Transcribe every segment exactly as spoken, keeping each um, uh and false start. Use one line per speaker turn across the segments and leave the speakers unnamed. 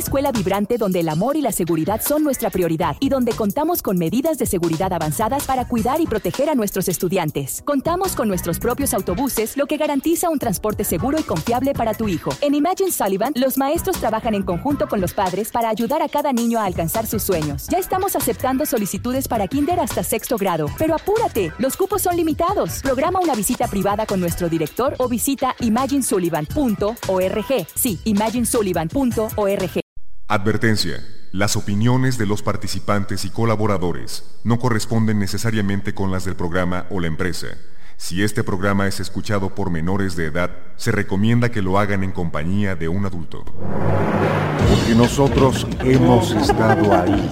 escuela vibrante donde el amor y la seguridad son nuestra prioridad y donde contamos con medidas de seguridad avanzadas para cuidar y proteger a nuestros estudiantes. Contamos con nuestros propios autobuses, lo que garantiza un transporte seguro y confiable para tu hijo. En Imagine Sullivan, los maestros trabajan en conjunto con los padres para ayudar a cada niño a alcanzar sus sueños. Ya estamos aceptando solicitudes para kinder hasta sexto grado, pero apúrate, los cupos son limitados. Programa una visita privada con nuestro director o visita imagine sullivan punto org. Sí, imagine sullivan punto org.
Advertencia. Las opiniones de los participantes y colaboradores no corresponden necesariamente con las del programa o la empresa. Si este programa es escuchado por menores de edad, se recomienda que lo hagan en compañía de un adulto.
Porque nosotros hemos estado ahí.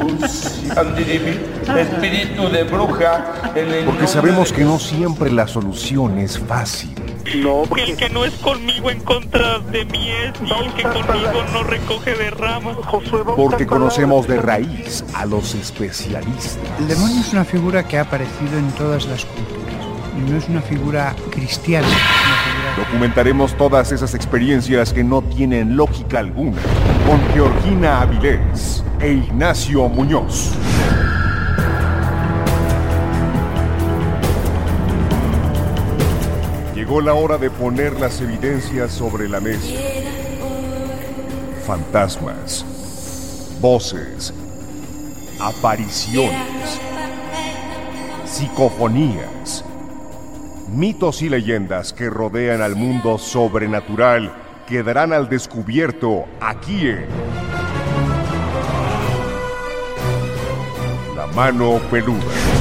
Espíritu de bruja.
Porque sabemos que no siempre la solución es fácil.
No, porque el que no es conmigo en contra de mí es, y el que conmigo no recoge de ramas.
Porque conocemos de raíz a los especialistas.
El demonio es una figura que ha aparecido en todas las culturas. Y no es una figura cristiana. Es una figura...
Documentaremos todas esas experiencias que no tienen lógica alguna con Georgina Avilés e Ignacio Muñoz. Llegó la hora de poner las evidencias sobre la mesa. Fantasmas, voces, apariciones, psicofonías, mitos y leyendas que rodean al mundo sobrenatural quedarán al descubierto aquí en La Mano Peluda.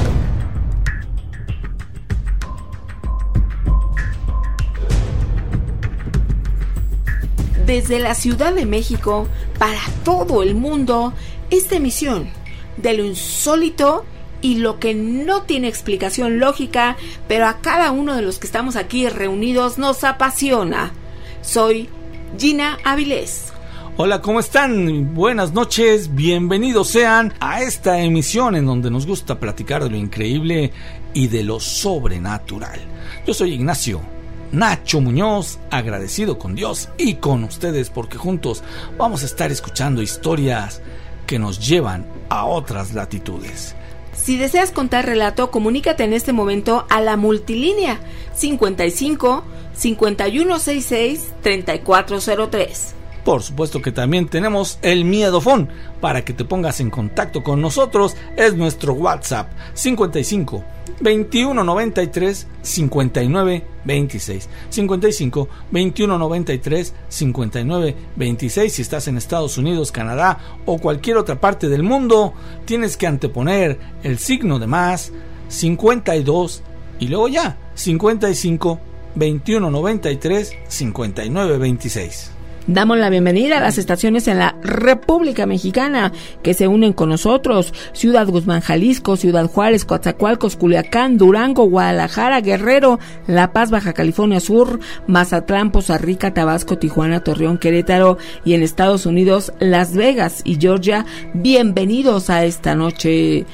Desde la Ciudad de México, para todo el mundo, esta emisión de lo insólito y lo que no tiene explicación lógica, pero a cada uno de los que estamos aquí reunidos nos apasiona. Soy Gina Avilés.
Hola, ¿cómo están? Buenas noches, bienvenidos sean a esta emisión en donde nos gusta platicar de lo increíble y de lo sobrenatural. Yo soy Ignacio Nacho Muñoz, agradecido con Dios y con ustedes porque juntos vamos a estar escuchando historias que nos llevan a otras latitudes.
Si deseas contar relato, comunícate en este momento a la multilínea cincuenta y cinco, cincuenta y uno sesenta y seis, treinta y cuatro cero tres.
Por supuesto que también tenemos el miedofón para que te pongas en contacto con nosotros. Es nuestro WhatsApp cincuenta y cinco, veintiuno noventa y tres, cincuenta y nueve veintiséis. cincuenta y cinco, veintiuno noventa y tres, cincuenta y nueve veintiséis. Si estás en Estados Unidos, Canadá o cualquier otra parte del mundo, tienes que anteponer el signo de más cincuenta y dos y luego ya cincuenta y cinco, veintiuno noventa y tres, cincuenta y nueve veintiséis.
Damos la bienvenida a las estaciones en la República Mexicana que se unen con nosotros: Ciudad Guzmán, Jalisco; Ciudad Juárez, Coatzacoalcos, Culiacán, Durango, Guadalajara, Guerrero, La Paz, Baja California Sur, Mazatlán, Poza Rica, Tabasco, Tijuana, Torreón, Querétaro, y en Estados Unidos, Las Vegas y Georgia. Bienvenidos a esta noche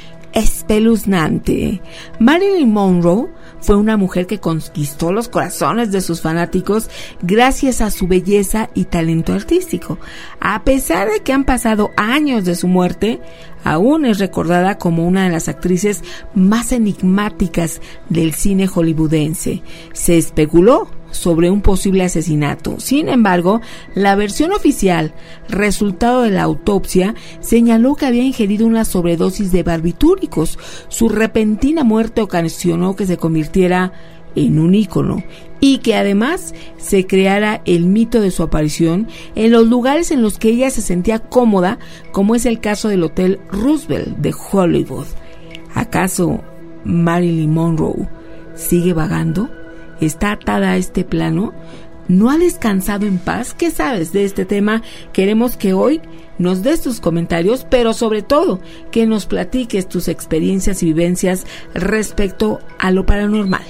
espeluznante. Marilyn Monroe fue una mujer que conquistó los corazones de sus fanáticos gracias a su belleza y talento artístico. A pesar de que han pasado años de su muerte, aún es recordada como una de las actrices más enigmáticas del cine hollywoodense. Se especuló sobre un posible asesinato. Sin embargo, la versión oficial, resultado de la autopsia, señaló que había ingerido una sobredosis de barbitúricos. Su repentina muerte ocasionó que se convirtiera en un ícono y que además se creara el mito de su aparición en los lugares en los que ella se sentía cómoda, como es el caso del Hotel Roosevelt de Hollywood. ¿Acaso Marilyn Monroe sigue vagando? ¿Está atada a este plano? ¿No ha descansado en paz? ¿Qué sabes de este tema? Queremos que hoy nos des tus comentarios, pero sobre todo que nos platiques tus experiencias y vivencias respecto a lo paranormal.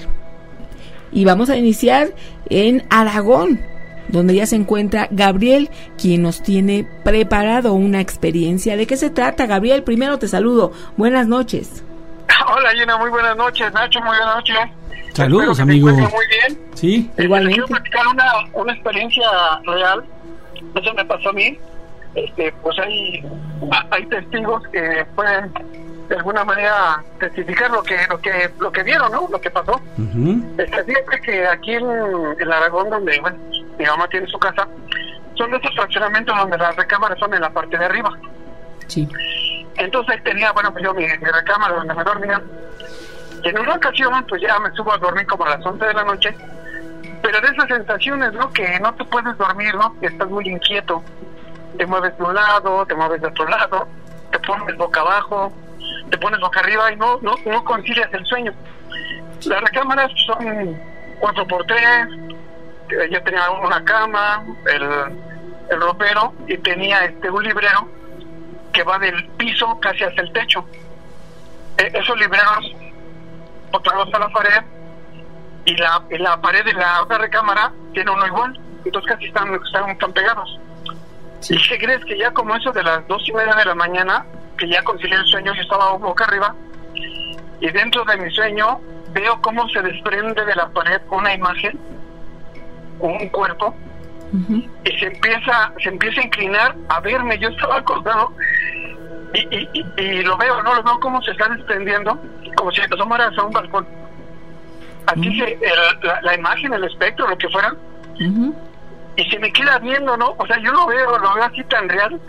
Y vamos a iniciar en Aragón, donde ya se encuentra Gabriel, quien nos tiene preparado una experiencia. ¿De qué se trata, Gabriel? Primero te saludo. Buenas noches.
Hola, Gina, muy buenas noches. Nacho, muy buenas noches.
Saludos, amigo.
Muy bien.
Sí,
eh,
igualmente.
Quiero platicar una, una experiencia real. Eso me pasó a mí.
este, pues hay, hay testigos que pueden de alguna manera testificar lo que lo que lo que vieron, ¿no? Lo que pasó. Uh-huh. Este, fíjate que aquí en, en Aragón, donde bueno, mi mamá tiene su casa, son de esos fraccionamientos donde las recámaras son en la parte de arriba.
Sí.
Entonces ahí tenía, bueno, pues yo mi, mi recámara donde me dormía. Y en una ocasión, pues ya me subo a dormir como a las once de la noche, pero de esas sensaciones, ¿no? Que no te puedes dormir, ¿no? Que estás muy inquieto. Te mueves de un lado, te mueves de otro lado, te pones boca abajo, te pones boca arriba y no no no concilias el sueño. Las recámaras son cuatro por tres, yo tenía una cama, el, el ropero, y tenía este un librero que va del piso casi hasta el techo. Eh, esos libreros botados a la pared, y la, y la pared de la otra recámara tiene uno igual, entonces casi están, están, están pegados. Sí. ¿Y qué crees? Que ya como eso de las dos y media de la mañana, que ya concilié el sueño, yo estaba boca arriba, y dentro de mi sueño veo cómo se desprende de la pared una imagen, un cuerpo, uh-huh. y se empieza se empieza a inclinar a verme. Yo estaba acostado y, y, y, y lo veo, no lo veo cómo se está desprendiendo, como si asomaras a un balcón. Así uh-huh. se, el, la, la imagen, el espectro, lo que fuera, uh-huh. y se me queda viendo, ¿no? O sea, yo lo veo, lo veo así tan real.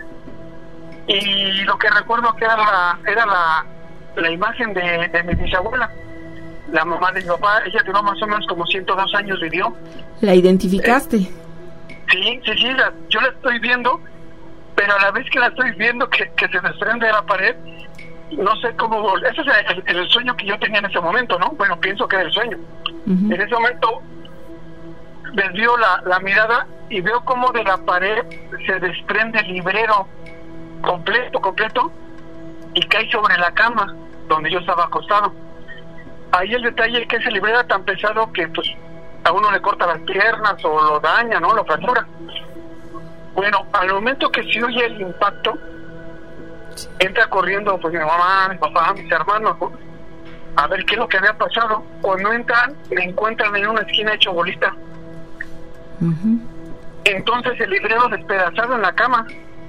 Y lo que recuerdo que era la era la, la imagen de, de mi bisabuela, la mamá de mi papá. Ella duró más o menos como ciento dos años, vivió.
¿La identificaste?
Eh, sí, sí, sí, la, yo la estoy viendo, pero a la vez que la estoy viendo que, que se desprende de la pared, no sé cómo. Ese es el, el, el sueño que yo tenía en ese momento, ¿no? Bueno, pienso que era el sueño. Uh-huh. En ese momento desvío la, la mirada y veo cómo de la pared se desprende el librero completo, completo, y cae sobre la cama donde yo estaba acostado. Ahí el detalle es que ese librero era tan pesado que pues a uno le corta las piernas o lo daña, ¿no? Lo fractura. Bueno, al momento que se oye el impacto, entra corriendo pues mi mamá, mi papá, mis hermanos, ¿no? A ver qué es lo que había pasado. Cuando entran, me encuentran en una esquina hecho bolita. Uh-huh. Entonces el librero despedazado en la cama.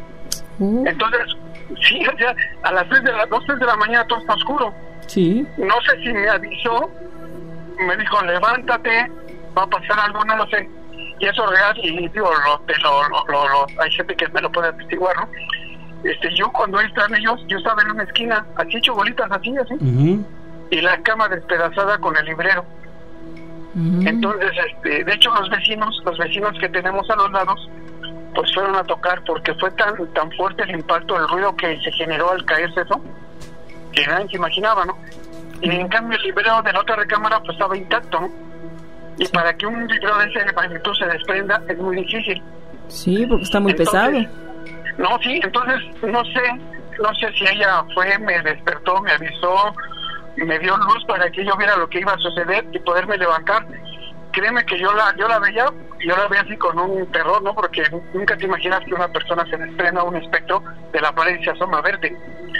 Uh. Entonces, sí, o sea, a las tres de la, dos, tres de la mañana todo está oscuro.
Sí.
No sé si me avisó, me dijo, levántate, va a pasar algo, no lo sé. Y eso es real, y digo, lo, lo, lo, lo, lo, hay gente que me lo puede atestiguar, ¿no? Este, yo cuando están ellos, yo estaba en una esquina, así hecho bolitas, así, así. Uh-huh. Y la cama despedazada con el librero. Uh-huh. Entonces, este, de hecho los vecinos, los vecinos que tenemos a los lados, pues fueron a tocar porque fue tan tan fuerte el impacto, el ruido que se generó al caerse eso, que nadie se imaginaba, ¿no? Y en cambio el librero de la otra recámara pues estaba intacto, ¿no? Y sí. Para que un librero de esa magnitud se desprenda es muy difícil.
Sí, porque está muy
entonces,
pesado.
No, sí, entonces no sé, no sé si ella fue, me despertó, me avisó, me dio luz para que yo viera lo que iba a suceder y poderme levantar. Créeme que yo la yo la veía, yo la veía así con un terror, ¿no? Porque nunca te imaginas que una persona se desprenda un espectro de la pared y se asoma a verte.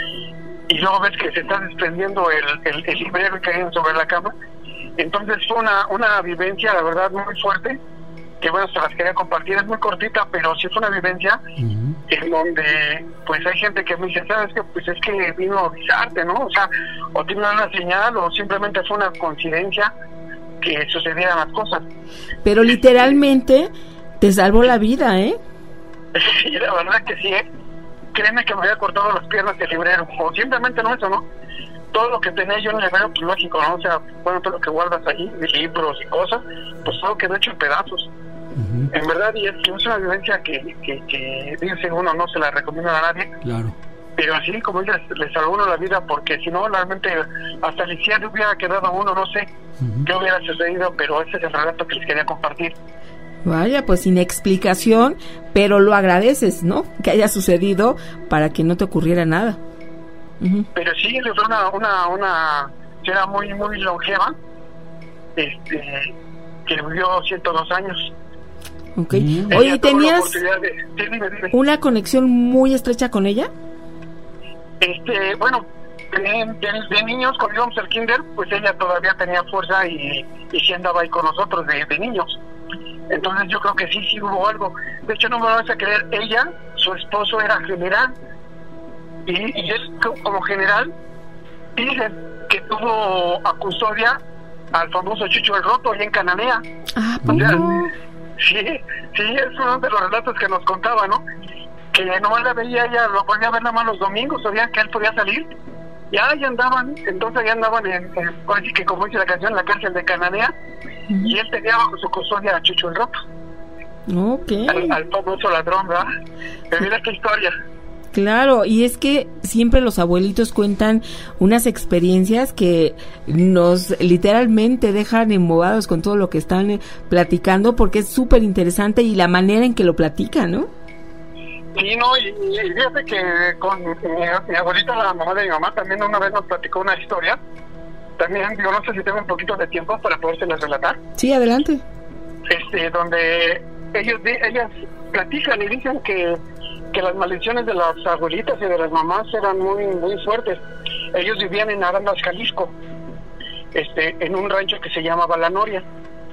Y luego ves que se está desprendiendo el, el, el librero que hay sobre la cama. Entonces fue una, una vivencia, la verdad, muy fuerte, que bueno, se las quería compartir. Es muy cortita, pero sí fue una vivencia uh-huh. en donde pues hay gente que me dice, ¿sabes qué? Pues es que vino a avisarte, ¿no? O sea, o tiene una señal o simplemente fue una coincidencia que sucedieran las cosas.
Pero literalmente te salvó la vida, ¿eh?
Sí, la verdad que sí, ¿eh? Créeme que me había cortado las piernas del librero, o simplemente no eso, ¿no? Todo lo que tenía yo en el librero, pues lógico, ¿no? O sea, bueno, todo lo que guardas ahí, libros y cosas, pues todo quedó hecho en pedazos. Uh-huh. En verdad, y es que es una vivencia que, que, que dice uno, no se la recomienda a nadie.
Claro.
Pero así, como dices, le salvó uno la vida, porque si no, realmente, hasta el cielo hubiera quedado a uno, no sé uh-huh. qué hubiera sucedido, pero ese es el relato que les quería compartir.
Vaya, pues sin explicación, pero lo agradeces, ¿no? Que haya sucedido para que no te ocurriera nada. Uh-huh.
Pero sí, fue una, una, una señora muy, muy longeva, este, que vivió ciento dos años.
Ok. Uh-huh. Oye, ¿tenías de, sí, dime, dime. una conexión muy estrecha con ella?
Este, bueno, de, de, de niños, cuando íbamos al kinder, pues ella todavía tenía fuerza y, y sí andaba ahí con nosotros de, de niños. Entonces yo creo que sí, sí hubo algo. De hecho, no me vas a creer, ella, su esposo era general, y, y él como general dicen que tuvo a custodia al famoso Chucho el Roto allá en Cananea.
Ah,
o sea, sí, sí, es uno de los relatos que nos contaba, ¿no? Que nomás la veía, ella lo podía ver nada más los domingos, sabía que él podía salir, ya, ya andaban, entonces ya andaban en, en así que como dice la canción, en la cárcel de Cananea, uh-huh. y él tenía bajo su custodia a Chucho el Roto.
Okay.
Al, al famoso ladrón, ¿verdad? Pero mira qué historia.
Claro, y es que siempre los abuelitos cuentan unas experiencias que nos literalmente dejan embobados con todo lo que están platicando, porque es súper interesante y la manera en que lo platican, ¿no?
Sí, no, y, y fíjate que con mi, mi abuelita, la mamá de mi mamá, también una vez nos platicó una historia. También, yo no sé si tengo un poquito de tiempo para podérselas relatar.
Sí, adelante.
Este, donde ellos ellas platican y dicen que que las maldiciones de las abuelitas y de las mamás eran muy muy fuertes. Ellos vivían en Arandas, Jalisco, este, en un rancho que se llamaba La Noria.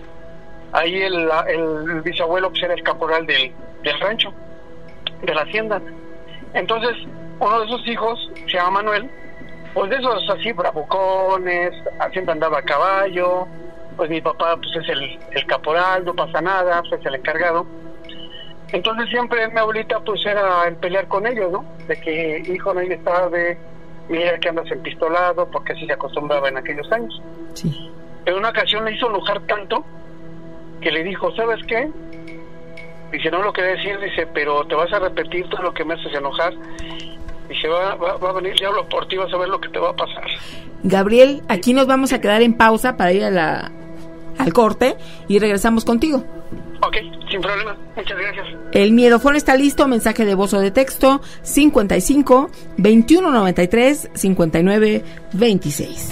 Ahí el, el bisabuelo pues, era el caporal del, del rancho, de la hacienda. Entonces, uno de sus hijos, se llama Manuel, pues de esos así bravucones, siempre andaba a caballo, pues mi papá pues es el, el caporal, no pasa nada, pues es el encargado. Entonces siempre mi abuelita pues era el pelear con ellos, ¿no? De que, hijo, no llegues tarde, mira que andas empistolado, porque así se acostumbraba en aquellos años.
Sí.
En una ocasión le hizo enojar tanto que le dijo, ¿sabes qué? Dice, no lo quería decir, dice, pero te vas a repetir todo lo que me haces enojar. Dice, va, va, va a venir el diablo por ti, vas a ver lo que te va a pasar.
Gabriel, aquí nos vamos a quedar en pausa para ir a la al corte y regresamos contigo.
Ok, sin problema, muchas gracias.
El miedofón está listo, mensaje de voz o de texto cincuenta y cinco, veintiuno noventa y tres, cincuenta y nueve, veintiséis.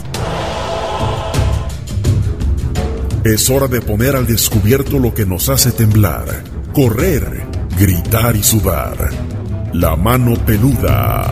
Es hora de poner al descubierto lo que nos hace temblar, correr, gritar y sudar. La mano peluda.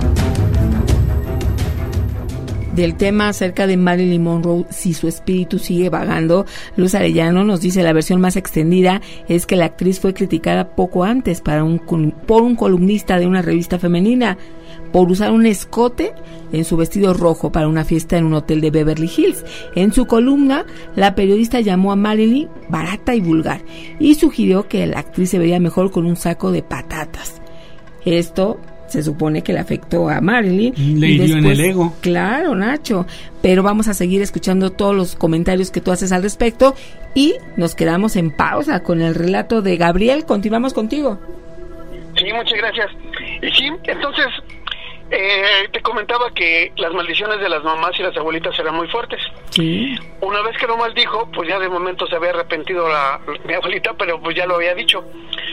Del tema acerca de Marilyn Monroe, si su espíritu sigue vagando, Luz Arellano nos dice la versión más extendida es que la actriz fue criticada poco antes para un, por un columnista de una revista femenina por usar un escote en su vestido rojo para una fiesta en un hotel de Beverly Hills. En su columna, la periodista llamó a Marilyn barata y vulgar y sugirió que la actriz se veía mejor con un saco de patatas. Esto se supone que le afectó a Marilyn.
Le hirió en el ego.
Claro, Nacho. Pero vamos a seguir escuchando todos los comentarios que tú haces al respecto y nos quedamos en pausa con el relato de Gabriel. Continuamos contigo.
Sí, muchas gracias. Y sí, entonces, eh, te comentaba que las maldiciones de las mamás y las abuelitas eran muy fuertes.
Sí.
Una vez que lo maldijo, pues ya de momento se había arrepentido la, mi abuelita, pero pues ya lo había dicho.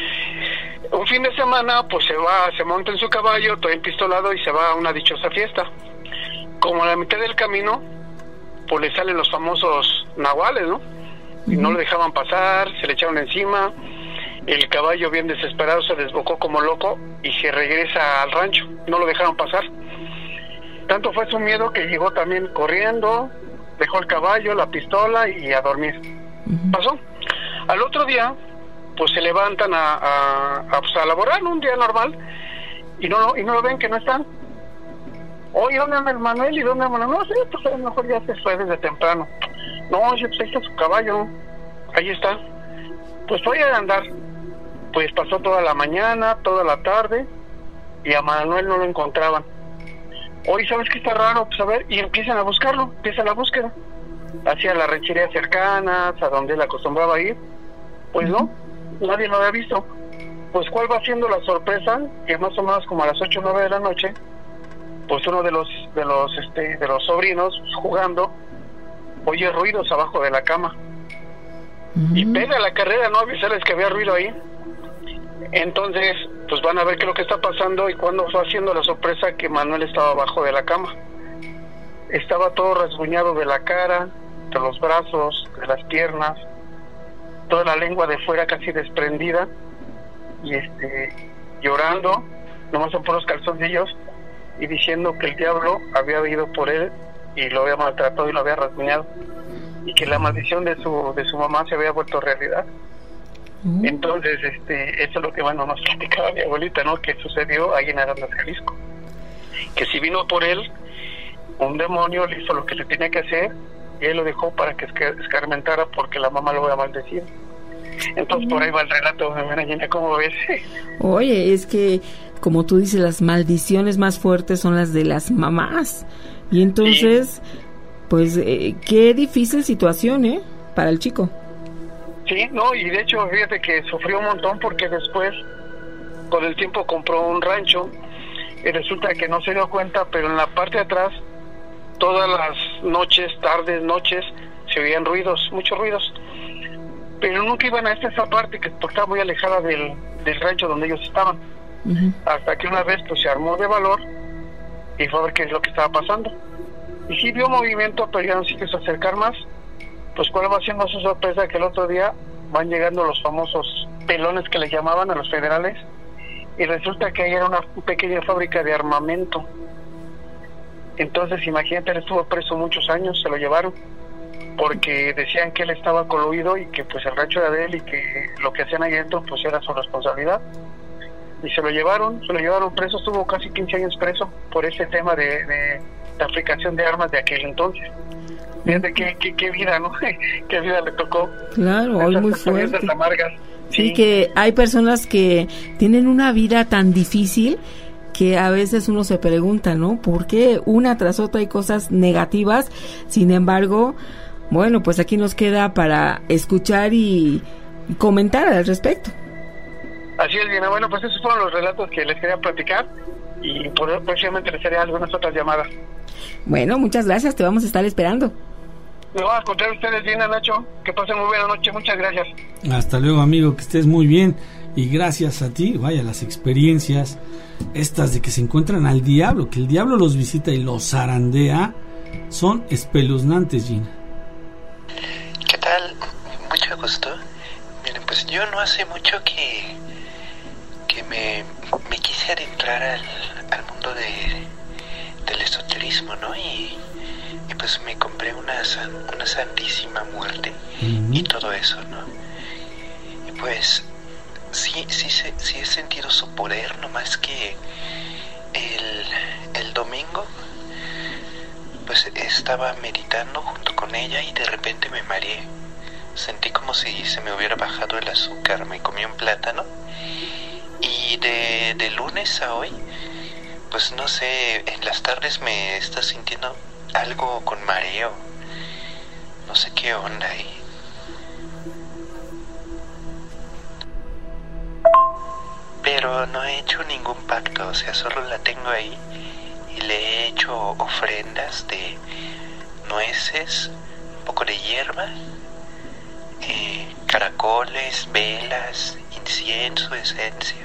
Un fin de semana, pues se va, se monta en su caballo, todo empistolado, y se va a una dichosa fiesta. Como a la mitad del camino, pues le salen los famosos nahuales, ¿no? Y no le dejaban pasar, se le echaron encima. El caballo, bien desesperado, se desbocó como loco y se regresa al rancho. No lo dejaron pasar. Tanto fue su miedo que llegó también corriendo, dejó el caballo, la pistola y a dormir. Uh-huh. Pasó. Al otro día, pues se levantan a, a, a, pues a laborar, ¿no? Un día normal, y no, y no lo ven, que no están. Oye, ¿dónde anda el Manuel? ¿Y dónde anda Manuel? No sé, pues a lo mejor ya se fue desde temprano. No, oye, pues ahí está su caballo, ahí está. Pues voy a andar. Pues pasó toda la mañana, toda la tarde, y a Manuel no lo encontraban. Oye, ¿sabes qué está raro? Pues a ver, y empiezan a buscarlo, empieza la búsqueda. Hacia las rancherías cercanas, a donde él acostumbraba ir. Pues no, nadie lo había visto. Pues cuál va siendo la sorpresa, que más o menos como a las ocho o nueve de la noche, pues uno de los de los este de los sobrinos jugando oye ruidos abajo de la cama. Uh-huh. Y pega la carrera, no avisarles que había ruido ahí. Entonces, pues van a ver qué es lo que está pasando, y cuando fue haciendo la sorpresa que Manuel estaba abajo de la cama. Estaba todo rasguñado de la cara, de los brazos, de las piernas, toda la lengua de fuera casi desprendida, y este llorando, nomás son puros calzoncillos, y diciendo que el diablo había ido por él y lo había maltratado y lo había rasguñado, y que la maldición de su de su mamá se había vuelto realidad. Uh-huh. Entonces, este, eso es lo que, bueno, nos platicaba mi abuelita, ¿no? Que sucedió ahí en Arandas, Jalisco. Que si vino por él, un demonio le hizo lo que le tenía que hacer, y él lo dejó para que escarmentara porque la mamá lo voy a maldecir. Entonces, por ahí va el relato, Gina, ¿cómo ves?
Oye, es que, como tú dices, las maldiciones más fuertes son las de las mamás. Y entonces, sí. pues, eh, qué difícil situación, ¿eh? Para el chico.
Sí, no, y de hecho, fíjate que sufrió un montón porque después, con el tiempo, compró un rancho y resulta que no se dio cuenta, pero en la parte de atrás, todas las noches, tardes, noches, se oían ruidos, muchos ruidos. Pero nunca iban a esta esa parte que porque estaba muy alejada del, del rancho donde ellos estaban. Uh-huh. Hasta que una vez pues se armó de valor y fue a ver qué es lo que estaba pasando. Y sí vio movimiento, pero ya no se quiso acercar más. Pues cuál va siendo su sorpresa que el otro día van llegando los famosos pelones que le llamaban a los federales y resulta que ahí era una pequeña fábrica de armamento. Entonces imagínate, él estuvo preso muchos años, se lo llevaron porque decían que él estaba coluido y que pues el rancho era de él y que lo que hacían ahí dentro pues era su responsabilidad. Y se lo llevaron, se lo llevaron preso, estuvo casi quince años preso por ese tema de, de la fabricación de armas de aquel entonces. Fíjate qué, qué, qué vida, ¿no? Qué vida le tocó.
Claro, hoy muy fuerte.
Amargas.
Sí, sí, que hay personas que tienen una vida tan difícil que a veces uno se pregunta, ¿no? ¿Por qué una tras otra hay cosas negativas? Sin embargo, bueno, pues aquí nos queda para escuchar y comentar al respecto.
Así es, bien. Bueno, pues esos fueron los relatos que les quería platicar y por, próximamente les haré algunas otras llamadas.
Bueno, muchas gracias, te vamos a estar esperando.
No, a contar ustedes bien, Nacho. Que pasen muy buena noche, muchas gracias.
Hasta luego, amigo, que estés muy bien. Y gracias a ti, vaya, las experiencias estas de que se encuentran al diablo, que el diablo los visita y los zarandea, son espeluznantes, Gina.
¿Qué tal? Mucho gusto. Miren, pues yo no hace mucho que que me, me quise adentrar al, al mundo de, del esoterismo, ¿no? Y, y pues me compré una, una Santísima Muerte uh-huh. y todo eso, ¿no? Y pues sí, sí, sí, sí he sentido su poder, no más que el, el domingo pues estaba meditando junto con ella y de repente me mareé. Sentí como si se me hubiera bajado el azúcar, me comí un plátano y de, de lunes a hoy, pues no sé, en las tardes me está sintiendo algo con mareo, no sé qué onda ahí. Pero no he hecho ningún pacto, o sea, solo la tengo ahí y le he hecho ofrendas de nueces, un poco de hierba, eh, caracoles, velas, incienso, esencia.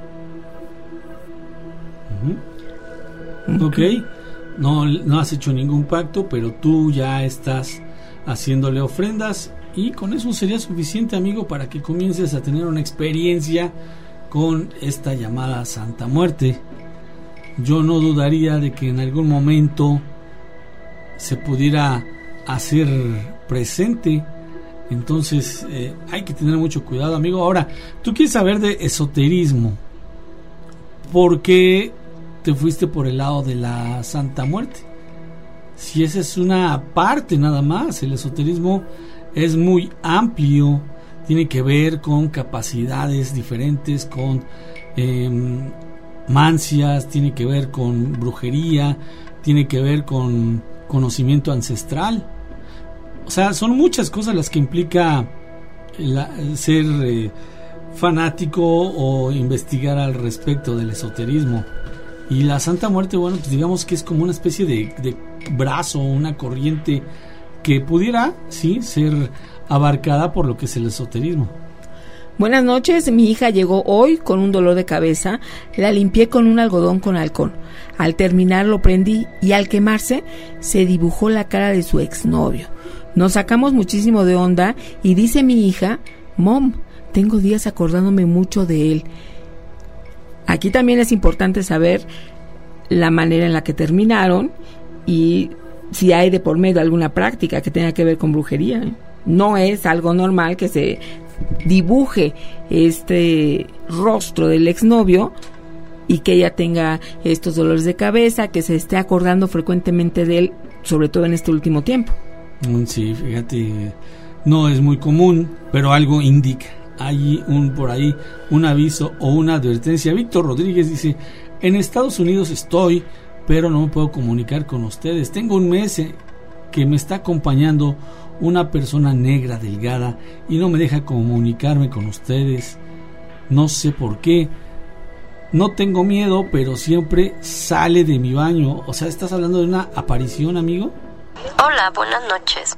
Uh-huh. Ok, no, no has hecho ningún pacto, pero tú ya estás haciéndole ofrendas y con eso sería suficiente, amigo, para que comiences a tener una experiencia con esta llamada Santa Muerte. Yo no dudaría de que en algún momento se pudiera hacer presente. Entonces eh, hay que tener mucho cuidado, amigo. Ahora, tú quieres saber de esoterismo. ¿Por qué te fuiste por el lado de la Santa Muerte? Si esa es una parte nada más, el esoterismo es muy amplio, tiene que ver con capacidades diferentes, con eh, mancias, tiene que ver con brujería, tiene que ver con conocimiento ancestral. O sea, son muchas cosas las que implica la, ser eh, fanático o investigar al respecto del esoterismo. Y la Santa Muerte, bueno, pues digamos que es como una especie de, de brazo, una corriente que pudiera, sí, ser abarcada por lo que es el esoterismo.
Buenas noches, mi hija llegó hoy con un dolor de cabeza, la limpié con un algodón con alcohol. Al terminar lo prendí y al quemarse se dibujó la cara de su exnovio. Nos sacamos muchísimo de onda y dice mi hija, Mom, tengo días acordándome mucho de él. Aquí también es importante saber la manera en la que terminaron y si hay de por medio alguna práctica que tenga que ver con brujería. No es algo normal que se dibuje este rostro del exnovio y que ella tenga estos dolores de cabeza, que se esté acordando frecuentemente de él, sobre todo en este último tiempo.
Sí, fíjate, no es muy común, pero algo indica. Hay un por ahí un aviso o una advertencia. Víctor Rodríguez dice: en Estados Unidos estoy, pero no me puedo comunicar con ustedes. Tengo un mes que me está acompañando una persona negra delgada y no me deja comunicarme con ustedes. No sé por qué. No tengo miedo, pero siempre sale de mi baño. O sea, ¿estás hablando de una aparición, amigo?
Hola, buenas noches.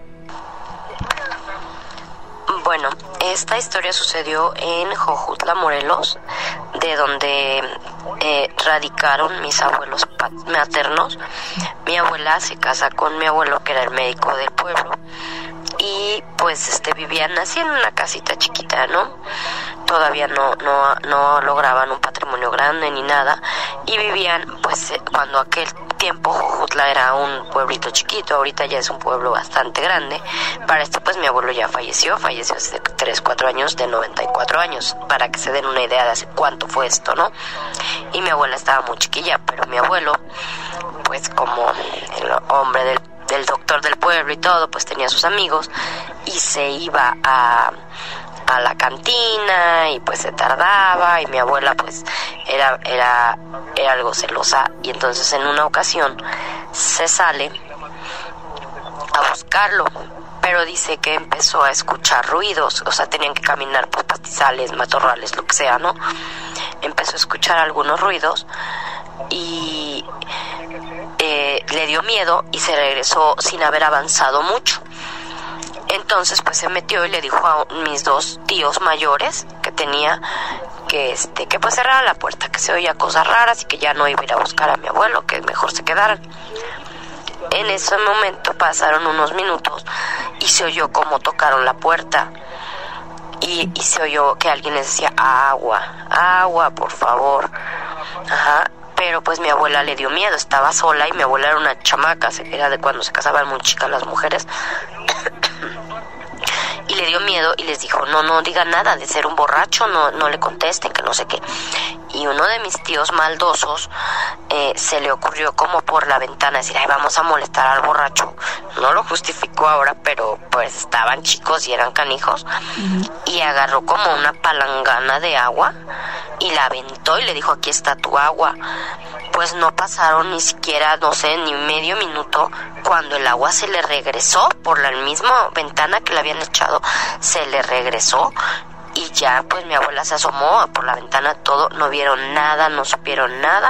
Bueno, esta historia sucedió en Jojutla, Morelos, de donde eh, radicaron mis abuelos maternos. Mi abuela se casa con mi abuelo, que era el médico del pueblo, y pues este vivían así en una casita chiquita, ¿no? Todavía no no no lograban un patrimonio grande ni nada, y vivían pues cuando aquel tiempo Jojutla era un pueblito chiquito. Ahorita ya es un pueblo bastante grande. Para esto pues mi abuelo ya falleció, falleció hace tres, cuatro años, de noventa y cuatro años, para que se den una idea de hace cuánto fue esto, ¿no? Y mi abuela estaba muy chiquilla, pero mi abuelo, pues como el hombre del, del doctor del pueblo y todo, pues tenía sus amigos y se iba a a la cantina y pues se tardaba, y mi abuela pues era era era algo celosa, y entonces en una ocasión se sale a buscarlo, pero dice que empezó a escuchar ruidos. O sea, tenían que caminar por pastizales, matorrales, lo que sea, ¿no? Empezó a escuchar algunos ruidos y eh, le dio miedo y se regresó sin haber avanzado mucho. Entonces pues se metió y le dijo a mis dos tíos mayores que tenía que este que pues cerrara la puerta, que se oía cosas raras y que ya no iba a ir a buscar a mi abuelo, que mejor se quedaran. En ese momento pasaron unos minutos y se oyó como tocaron la puerta y, y se oyó que alguien les decía: agua, agua, por favor. Ajá. Pero pues mi abuela le dio miedo, estaba sola, y mi abuela era una chamaca, era de cuando se casaban muy chicas las mujeres. Y le dio miedo y les dijo: no, no diga nada, de ser un borracho, no, no le contesten, que no sé qué. Y uno de mis tíos maldosos eh, se le ocurrió como por la ventana decir: ay, vamos a molestar al borracho. No lo justificó ahora, pero pues estaban chicos y eran canijos. Uh-huh. Y agarró como una palangana de agua y la aventó y le dijo: aquí está tu agua. Pues no pasaron ni siquiera, no sé, ni medio minuto, cuando el agua se le regresó por la misma ventana que le habían echado, se le regresó. Y ya pues mi abuela se asomó por la ventana, todo, no vieron nada, no supieron nada,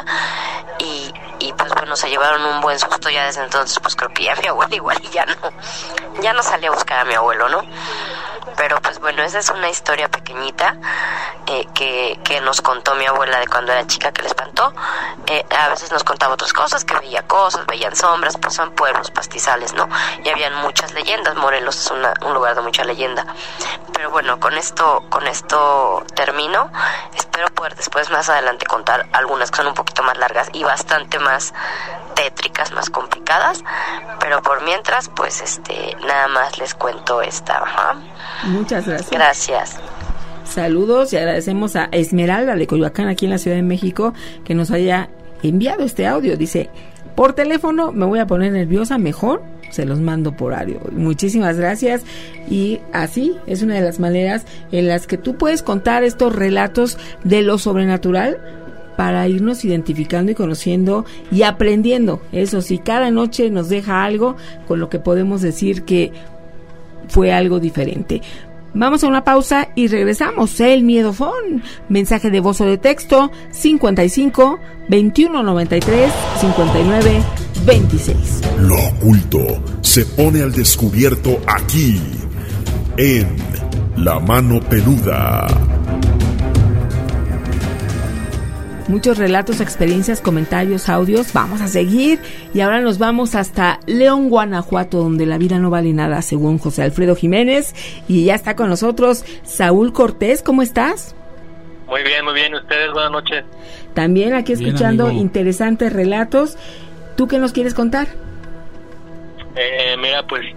y, y pues bueno, se llevaron un buen susto. Ya desde entonces pues creo que ya mi abuela igual y ya no, ya no salí a buscar a mi abuelo, ¿no? Pero pues bueno, esa es una historia pequeñita eh, que, que nos contó mi abuela de cuando era chica, que le espantó. Eh, a veces nos contaba otras cosas, que veía cosas, veían sombras, pues son pueblos, pastizales, ¿no? Y habían muchas leyendas. Morelos es una, un lugar de mucha leyenda. Pero bueno, con esto, con esto termino. Espero poder después más adelante contar algunas que son un poquito más largas y bastante más tétricas, más complicadas. Pero por mientras, pues este, nada más les cuento esta. Ajá.
Muchas gracias.
Gracias.
Saludos y agradecemos a Esmeralda de Coyoacán, aquí en la Ciudad de México, que nos haya enviado este audio. Dice: por teléfono me voy a poner nerviosa, mejor se los mando por audio. Muchísimas gracias. Y así es una de las maneras en las que tú puedes contar estos relatos de lo sobrenatural, para irnos identificando y conociendo y aprendiendo. Eso sí, cada noche nos deja algo con lo que podemos decir que fue algo diferente. Vamos a una pausa y regresamos. El Miedofón. Mensaje de voz o de texto: cincuenta y cinco, veintiuno noventa y tres, cincuenta y nueve, veintiséis.
Lo oculto se pone al descubierto aquí, en La Mano Peluda.
Muchos relatos, experiencias, comentarios, audios. Vamos a seguir y ahora nos vamos hasta León, Guanajuato, donde la vida no vale nada, según José Alfredo Jiménez. Y ya está con nosotros Saúl Cortés. ¿Cómo estás?
Muy bien, muy bien. ¿Ustedes? Buenas noches.
También aquí escuchando bien, interesantes relatos. ¿Tú qué nos quieres contar?
Eh, mira, pues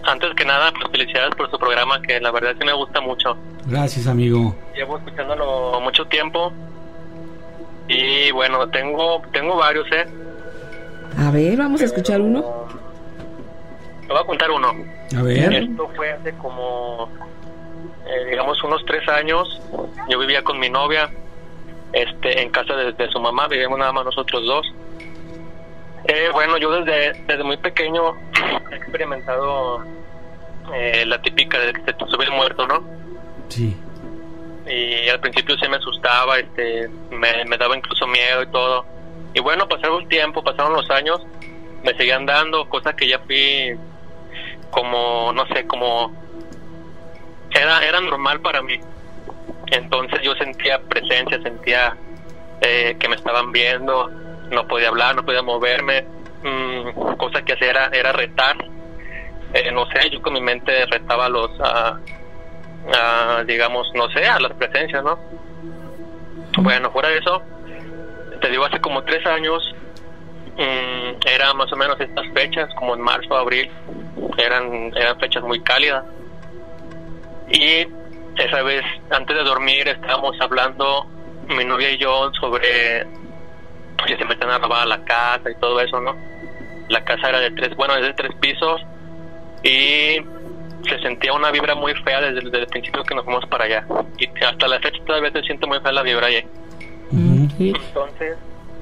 antes que nada, pues felicidades por su programa, que la verdad sí me gusta mucho.
Gracias, amigo.
Llevo escuchándolo mucho tiempo. Y bueno, tengo tengo varios, ¿eh?
A ver, vamos a escuchar uno.
Te voy a contar uno.
A ver.
Esto fue hace como, eh, digamos, unos tres años. Yo vivía con mi novia, este, en casa de, de su mamá. Vivíamos nada más nosotros dos. Eh, bueno, yo desde desde muy pequeño he experimentado eh, la típica de que se te sube el muerto, ¿no?
Sí.
Y al principio sí me asustaba, este, me, me daba incluso miedo y todo. Y bueno, pasaron el tiempo, pasaron los años, me seguían dando cosas que ya fui como, no sé, como era era normal para mí. Entonces yo sentía presencia, sentía eh, que me estaban viendo, no podía hablar, no podía moverme. Mm, cosa que hacía era, era retar. Eh, no sé, yo con mi mente retaba a los, a, a, digamos, no sé, a las presencias, ¿no? Bueno, fuera de eso, te digo, hace como tres años, mmm, era más o menos estas fechas, como en marzo, abril, eran, eran fechas muy cálidas. Y esa vez, antes de dormir, estábamos hablando, mi novia y yo, sobre que se metían a robar la casa y todo eso, ¿no? La casa era de tres, bueno, es de tres pisos, y se sentía una vibra muy fea desde, desde el principio que nos fuimos para allá. Y hasta la fecha todavía se siente muy fea la vibra allí.
Uh-huh.
Entonces,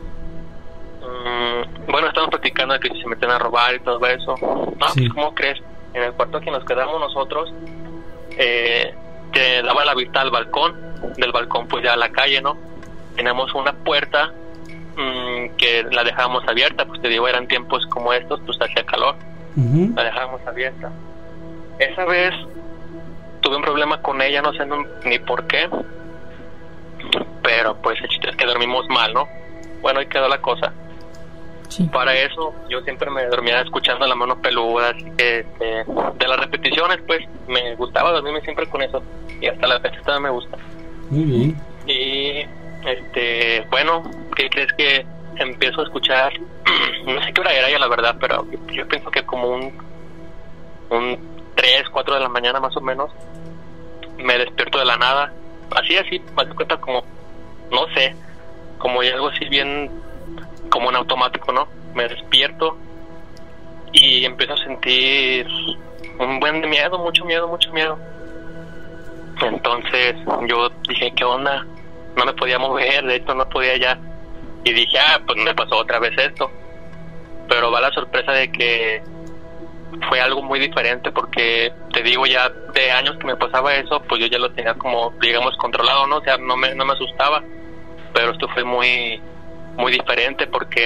um, bueno, estamos platicando de que se meten a robar y todo eso. No,
sí.
Pues, ¿cómo crees? En el cuarto que nos quedamos nosotros, eh, que daba la vista al balcón, del balcón pues ya a la calle, ¿no? Tenemos una puerta mmm, que la dejábamos abierta, pues te digo, eran tiempos como estos, pues hacía calor. Uh-huh. La dejábamos abierta. Esa vez tuve un problema con ella, no sé no, ni por qué, pero pues el chiste es que dormimos mal, ¿no? Bueno, ahí quedó la cosa. Sí. Para eso yo siempre me dormía escuchando La Mano Peluda, así que eh, de las repeticiones pues me gustaba dormirme siempre con eso, y hasta la fecha todavía me gusta.
Muy bien.
Y este, bueno, ¿qué crees? Que empiezo a escuchar, no sé qué hora era ya la verdad, pero yo pienso que como un un tres, cuatro de la mañana más o menos, me despierto de la nada, así así, me doy cuenta como, no sé, como algo así bien, como en automático, ¿no? Me despierto y empiezo a sentir un buen miedo, mucho miedo, mucho miedo. Entonces yo dije, ¿qué onda? No me podía mover, de hecho no podía ya. Y dije, ah, pues me pasó otra vez esto. Pero va la sorpresa de que fue algo muy diferente, porque te digo, ya de años que me pasaba eso, pues yo ya lo tenía como, digamos, controlado, ¿no? O sea, no me, no me asustaba. Pero esto fue muy, muy diferente porque,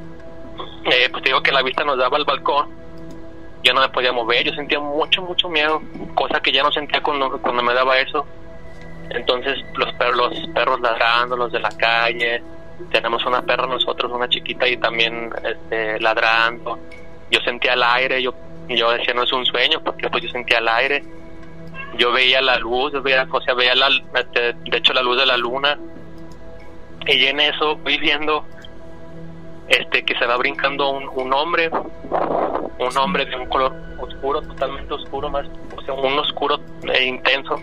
eh, pues te digo que la vista nos daba al balcón. Yo no me podía mover, yo sentía mucho, mucho miedo, cosa que ya no sentía cuando, cuando me daba eso. Entonces los perros, los perros ladrando, los de la calle, tenemos una perra nosotros, una chiquita, y también este, ladrando. Yo sentía el aire, yo yo decía, no es un sueño, porque pues yo sentía el aire. Yo veía la luz, yo veía, o sea, veía la, de, de hecho la luz de la luna. Y en eso voy viendo este que se va brincando un, un hombre, un hombre de un color oscuro, totalmente oscuro, más, o sea, un oscuro e intenso.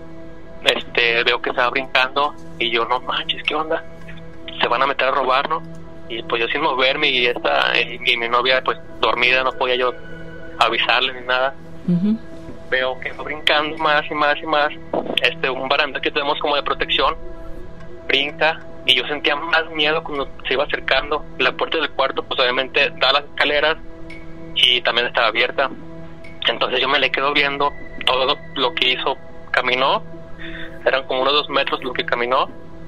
Este, veo que se va brincando y yo, no manches, ¿qué onda? Se van a meter a robar, ¿no? Y pues yo sin moverme, y esta y, y mi novia pues dormida, no podía yo avisarle ni nada. Uh-huh. Veo que va brincando más y más y más. Este, un barandal que tenemos como de protección, brinca, y yo sentía más miedo cuando se iba acercando. La puerta del cuarto pues obviamente da las escaleras y también estaba abierta. Entonces yo me le quedo viendo todo lo que hizo. Caminó, eran como unos dos metros lo que caminó,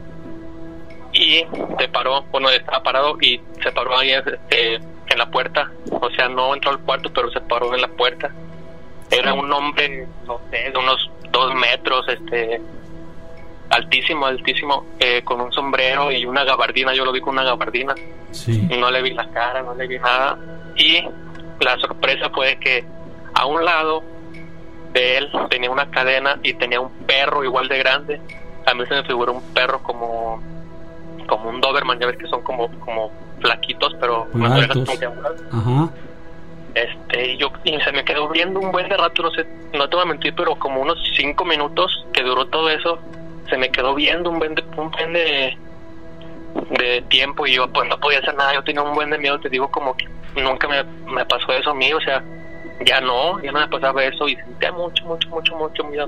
y se paró, bueno, estaba parado y se paró ahí este, en la puerta. O sea, no entró al cuarto, pero se paró en la puerta. Era un hombre, no sé, de unos dos metros, este, altísimo, altísimo, eh, con un sombrero y una gabardina. Yo lo vi con una gabardina.
Sí.
No le vi la cara, no le vi nada. Y la sorpresa fue que a un lado de él tenía una cadena y tenía un perro igual de grande. A mí se me figuró un perro como como un Doberman, ya ves que son como como flaquitos, pero
muy altos.
Ajá. Este, este, yo, y se me quedó viendo un buen de rato, no sé, no te voy a mentir, pero como unos cinco minutos que duró todo eso, se me quedó viendo un buen de, un buen de, de tiempo, y yo pues no podía hacer nada. Yo tenía un buen de miedo, te digo, como que nunca me, me pasó eso a mí, o sea, ya no, ya no me pasaba eso, y sentía mucho, mucho, mucho, mucho miedo.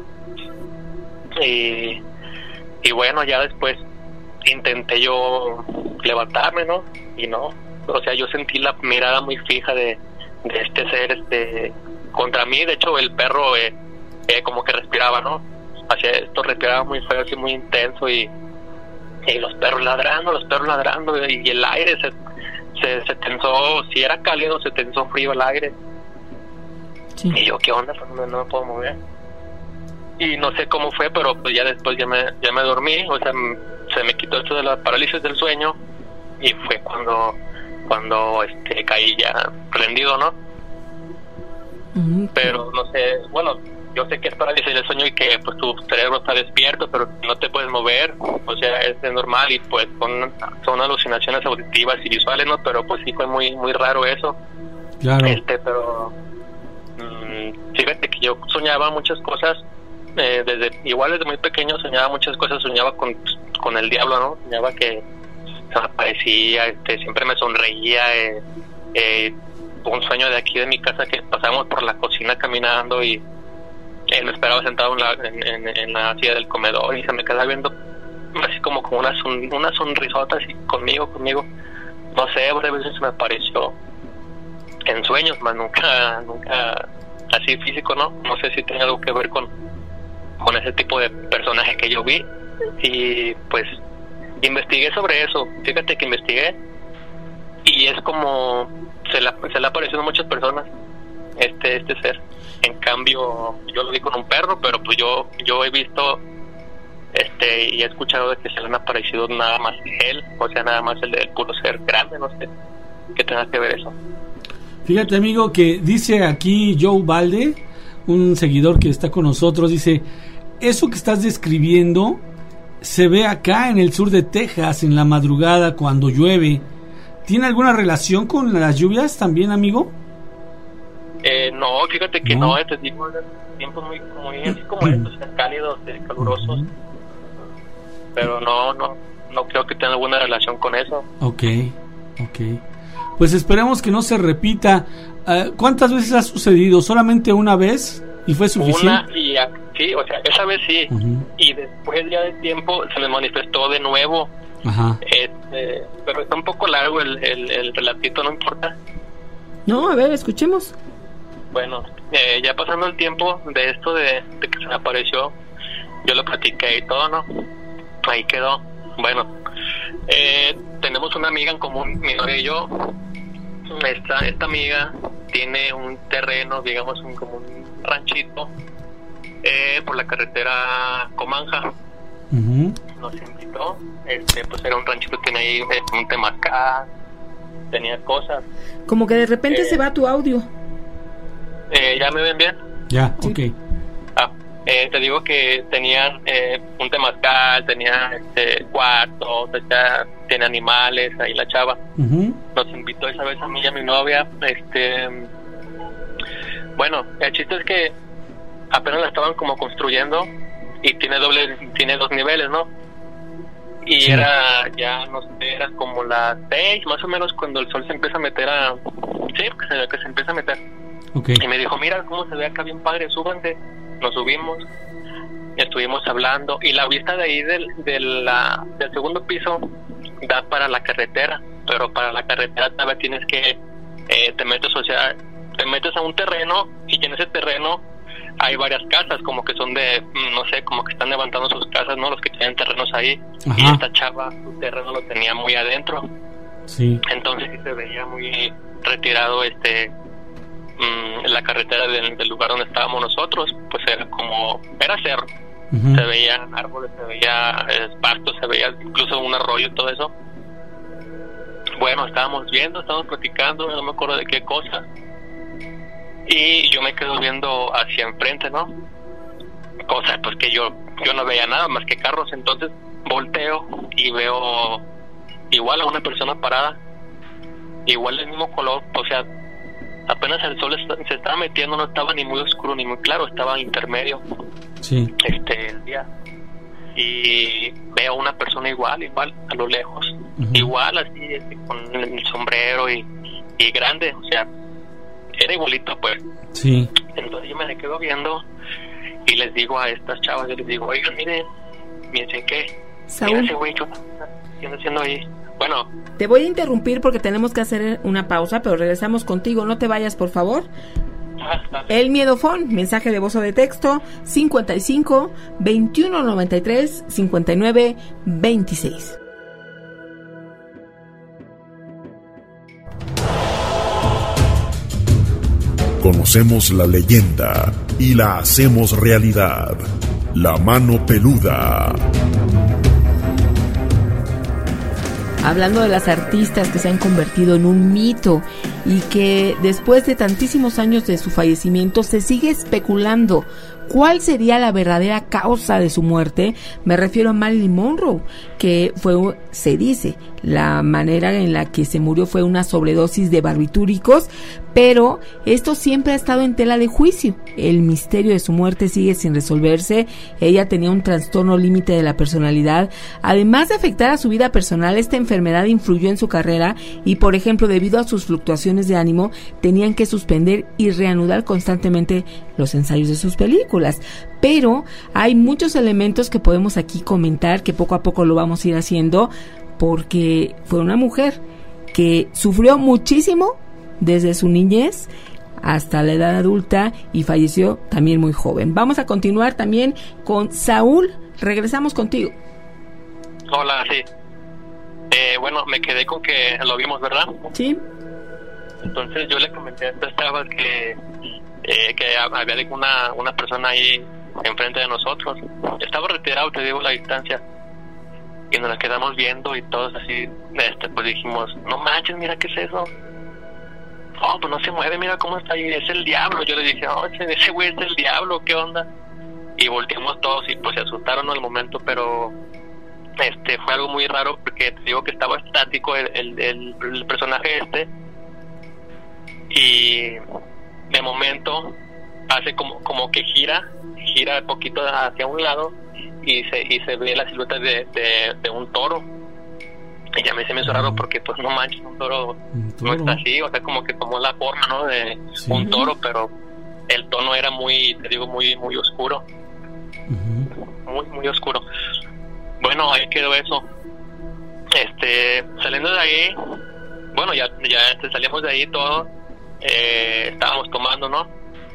Y, y bueno, ya después intenté yo levantarme, ¿no? Y no, o sea, yo sentí la mirada muy fija de, de este ser, este, contra mí. De hecho, el perro eh, eh, como que respiraba, ¿no? Hacía esto, respiraba muy feo, así muy intenso, y, y los perros ladrando, los perros ladrando, y, y el aire se, se, se tensó, si era cálido, se tensó frío el aire. Sí. Y yo, ¿qué onda? Pues no, no me puedo mover. Y no sé cómo fue, pero pues ya después ya me, ya me dormí, o sea, m- se me quitó esto de la parálisis del sueño, y fue cuando cuando este caí ya rendido, ¿no? Mm-hmm. Pero no sé, bueno, yo sé que es parálisis del sueño y que pues tu cerebro está despierto, pero no te puedes mover, o sea, es normal, y pues son, son alucinaciones auditivas y visuales, ¿no? Pero pues sí fue muy muy raro eso.
Claro.
Este, pero mmm, fíjate que yo soñaba muchas cosas. Eh, desde igual desde muy pequeño soñaba muchas cosas, soñaba con, con el diablo, ¿no? Soñaba que se me aparecía, este, siempre me sonreía. Eh, eh, un sueño de aquí de mi casa que pasábamos por la cocina caminando, y él me esperaba sentado en la, en, en, en la silla del comedor, y se me quedaba viendo así como con una, son, una sonrisota así conmigo, conmigo. No sé, varias veces se me apareció en sueños, más nunca, nunca así físico, ¿no? No sé si tiene algo que ver con con ese tipo de personaje que yo vi, y pues investigué sobre eso. Fíjate que investigué, y es como se le, se le ha aparecido a muchas personas este este ser. En cambio, yo lo vi con un perro, pero pues yo yo he visto este y he escuchado de que se le han aparecido nada más él, o sea, nada más el del puro ser grande, no sé qué tenga que ver eso.
Fíjate, amigo, que dice aquí Joe Valde, un seguidor que está con nosotros, dice: eso que estás describiendo se ve acá en el sur de Texas en la madrugada cuando llueve. ¿Tiene alguna relación con las lluvias también, amigo?
Eh, no, fíjate que
no,
no, este tipo de tiempos muy, muy así como estos, cálidos, eh, calurosos. Uh-huh. Pero no, no, no creo que tenga alguna relación con eso.
Ok, ok. Pues esperemos que no se repita. Uh, ¿Cuántas veces ha sucedido? ¿Solamente una vez? ¿Y fue suficiente?
Una, y sí, o sea, esa vez sí. Uh-huh. Y después ya de tiempo se me manifestó de nuevo.
Ajá.
Este, pero está un poco largo el, el, el relatito, no importa.
No, a ver, escuchemos.
Bueno, eh, ya pasando el tiempo de esto de, de que se me apareció, yo lo platiqué y todo, ¿no? Ahí quedó. Bueno, eh, tenemos una amiga en común, mi novia y yo. Esta, esta amiga tiene un terreno, digamos, un, como un ranchito eh, por la carretera Comanja.
Uh-huh.
Nos invitó, este, pues era un ranchito que tenía ahí eh, un temazcal, tenía cosas.
Como que de repente eh, se va tu audio.
Eh, ¿Ya me ven bien?
Ya, sí. Ok.
Ah, eh, te digo que tenían eh, un temazcal, tenía este, cuartos, tenía, tenía animales, ahí la chava.
Uh-huh.
Nos invitó esa vez a mí y a mi novia. Este, bueno, el chiste es que apenas la estaban como construyendo, y tiene doble, tiene dos niveles, ¿no? Y sí. Era, ya no sé, era como las seis, más o menos, cuando el sol se empieza a meter a... Sí, que se, que se empieza a meter.
Okay.
Y me dijo, mira cómo se ve acá bien padre, súbanse. Nos subimos, estuvimos hablando, y la vista de ahí del, de la, del segundo piso da para la carretera, pero para la carretera todavía tienes que, eh, te metes, o sea, te metes a un terreno, y en ese terreno hay varias casas, como que son de, no sé, como que están levantando sus casas, ¿no? Los que tienen terrenos ahí. Ajá. Y esta chava, su terreno lo tenía muy adentro.
Sí.
Entonces sí se veía muy retirado este mmm, la carretera del, del lugar donde estábamos nosotros, pues era como, era cerro. Uh-huh. Se veían árboles, se veía eh, pastos, se veía incluso un arroyo y todo eso. Bueno, estábamos viendo, estábamos platicando, no me acuerdo de qué cosa. Y yo me quedo viendo hacia enfrente, ¿no? Cosa, pues que yo yo no veía nada más que carros. Entonces volteo y veo igual a una persona parada, igual del mismo color, o sea, apenas el sol se estaba metiendo, no estaba ni muy oscuro ni muy claro, estaba intermedio.
Sí.
Este, el día. Y veo una persona igual, igual, a lo lejos. Uh-huh. Igual, así, así, con el sombrero y, y grande, o sea, era igualito, pues.
Sí.
Entonces yo me le quedo viendo y les digo a estas chavas, yo les digo, oigan, miren, miren, ¿qué?
Saúl.
Mira ese güey, ¿qué anda haciendo ahí? Bueno.
Te voy a interrumpir porque tenemos que hacer una pausa, pero regresamos contigo. No te vayas, por favor.
Ah,
El Miedofón, mensaje de voz o de texto, cincuenta y cinco, veintiuno noventa y tres, cincuenta y nueve, veintiséis.
Conocemos la leyenda y la hacemos realidad. La mano peluda.
Hablando de las artistas que se han convertido en un mito y que después de tantísimos años de su fallecimiento se sigue especulando cuál sería la verdadera causa de su muerte, me refiero a Marilyn Monroe, que fue, se dice, la manera en la que se murió fue una sobredosis de barbitúricos, pero esto siempre ha estado en tela de juicio. El misterio de su muerte sigue sin resolverse. Ella tenía un trastorno límite de la personalidad. Además de afectar a su vida personal, esta enfermedad influyó en su carrera y, por ejemplo, debido a sus fluctuaciones de ánimo, tenían que suspender y reanudar constantemente los ensayos de sus películas. Pero hay muchos elementos que podemos aquí comentar, que poco a poco lo vamos a ir haciendo, porque fue una mujer que sufrió muchísimo desde su niñez hasta la edad adulta y falleció también muy joven. Vamos a continuar también con Saúl. Regresamos contigo.
Hola, sí. Eh, bueno, me quedé con que lo vimos, ¿verdad?
Sí.
Entonces yo le comenté a estas chavas que eh, que había una, una persona ahí enfrente de nosotros. Estaba retirado, te digo, la distancia. Y nos la quedamos viendo y todos así, este, pues dijimos, no manches, mira, ¿qué es eso? Oh, pues no se mueve, mira cómo está ahí, es el diablo. Yo le dije, oh, ese, ese güey es el diablo, ¿qué onda? Y volteamos todos y pues se asustaron al momento, pero este fue algo muy raro porque te digo que estaba estático el, el, el, el personaje este, y de momento hace como, como que gira, gira un poquito hacia un lado y se, y se ve la silueta de, de, de un toro. Y ya me se me hizo raro porque pues no manches, un toro, un toro no está así, o sea, como que tomó la forma, ¿no?, de sí. un toro, pero el tono era muy, te digo, muy muy oscuro. Uh-huh. Muy, muy oscuro. Bueno, ahí quedó eso. Este, saliendo de ahí, bueno, ya, ya este, salimos de ahí todos, eh, estábamos tomando, ¿no?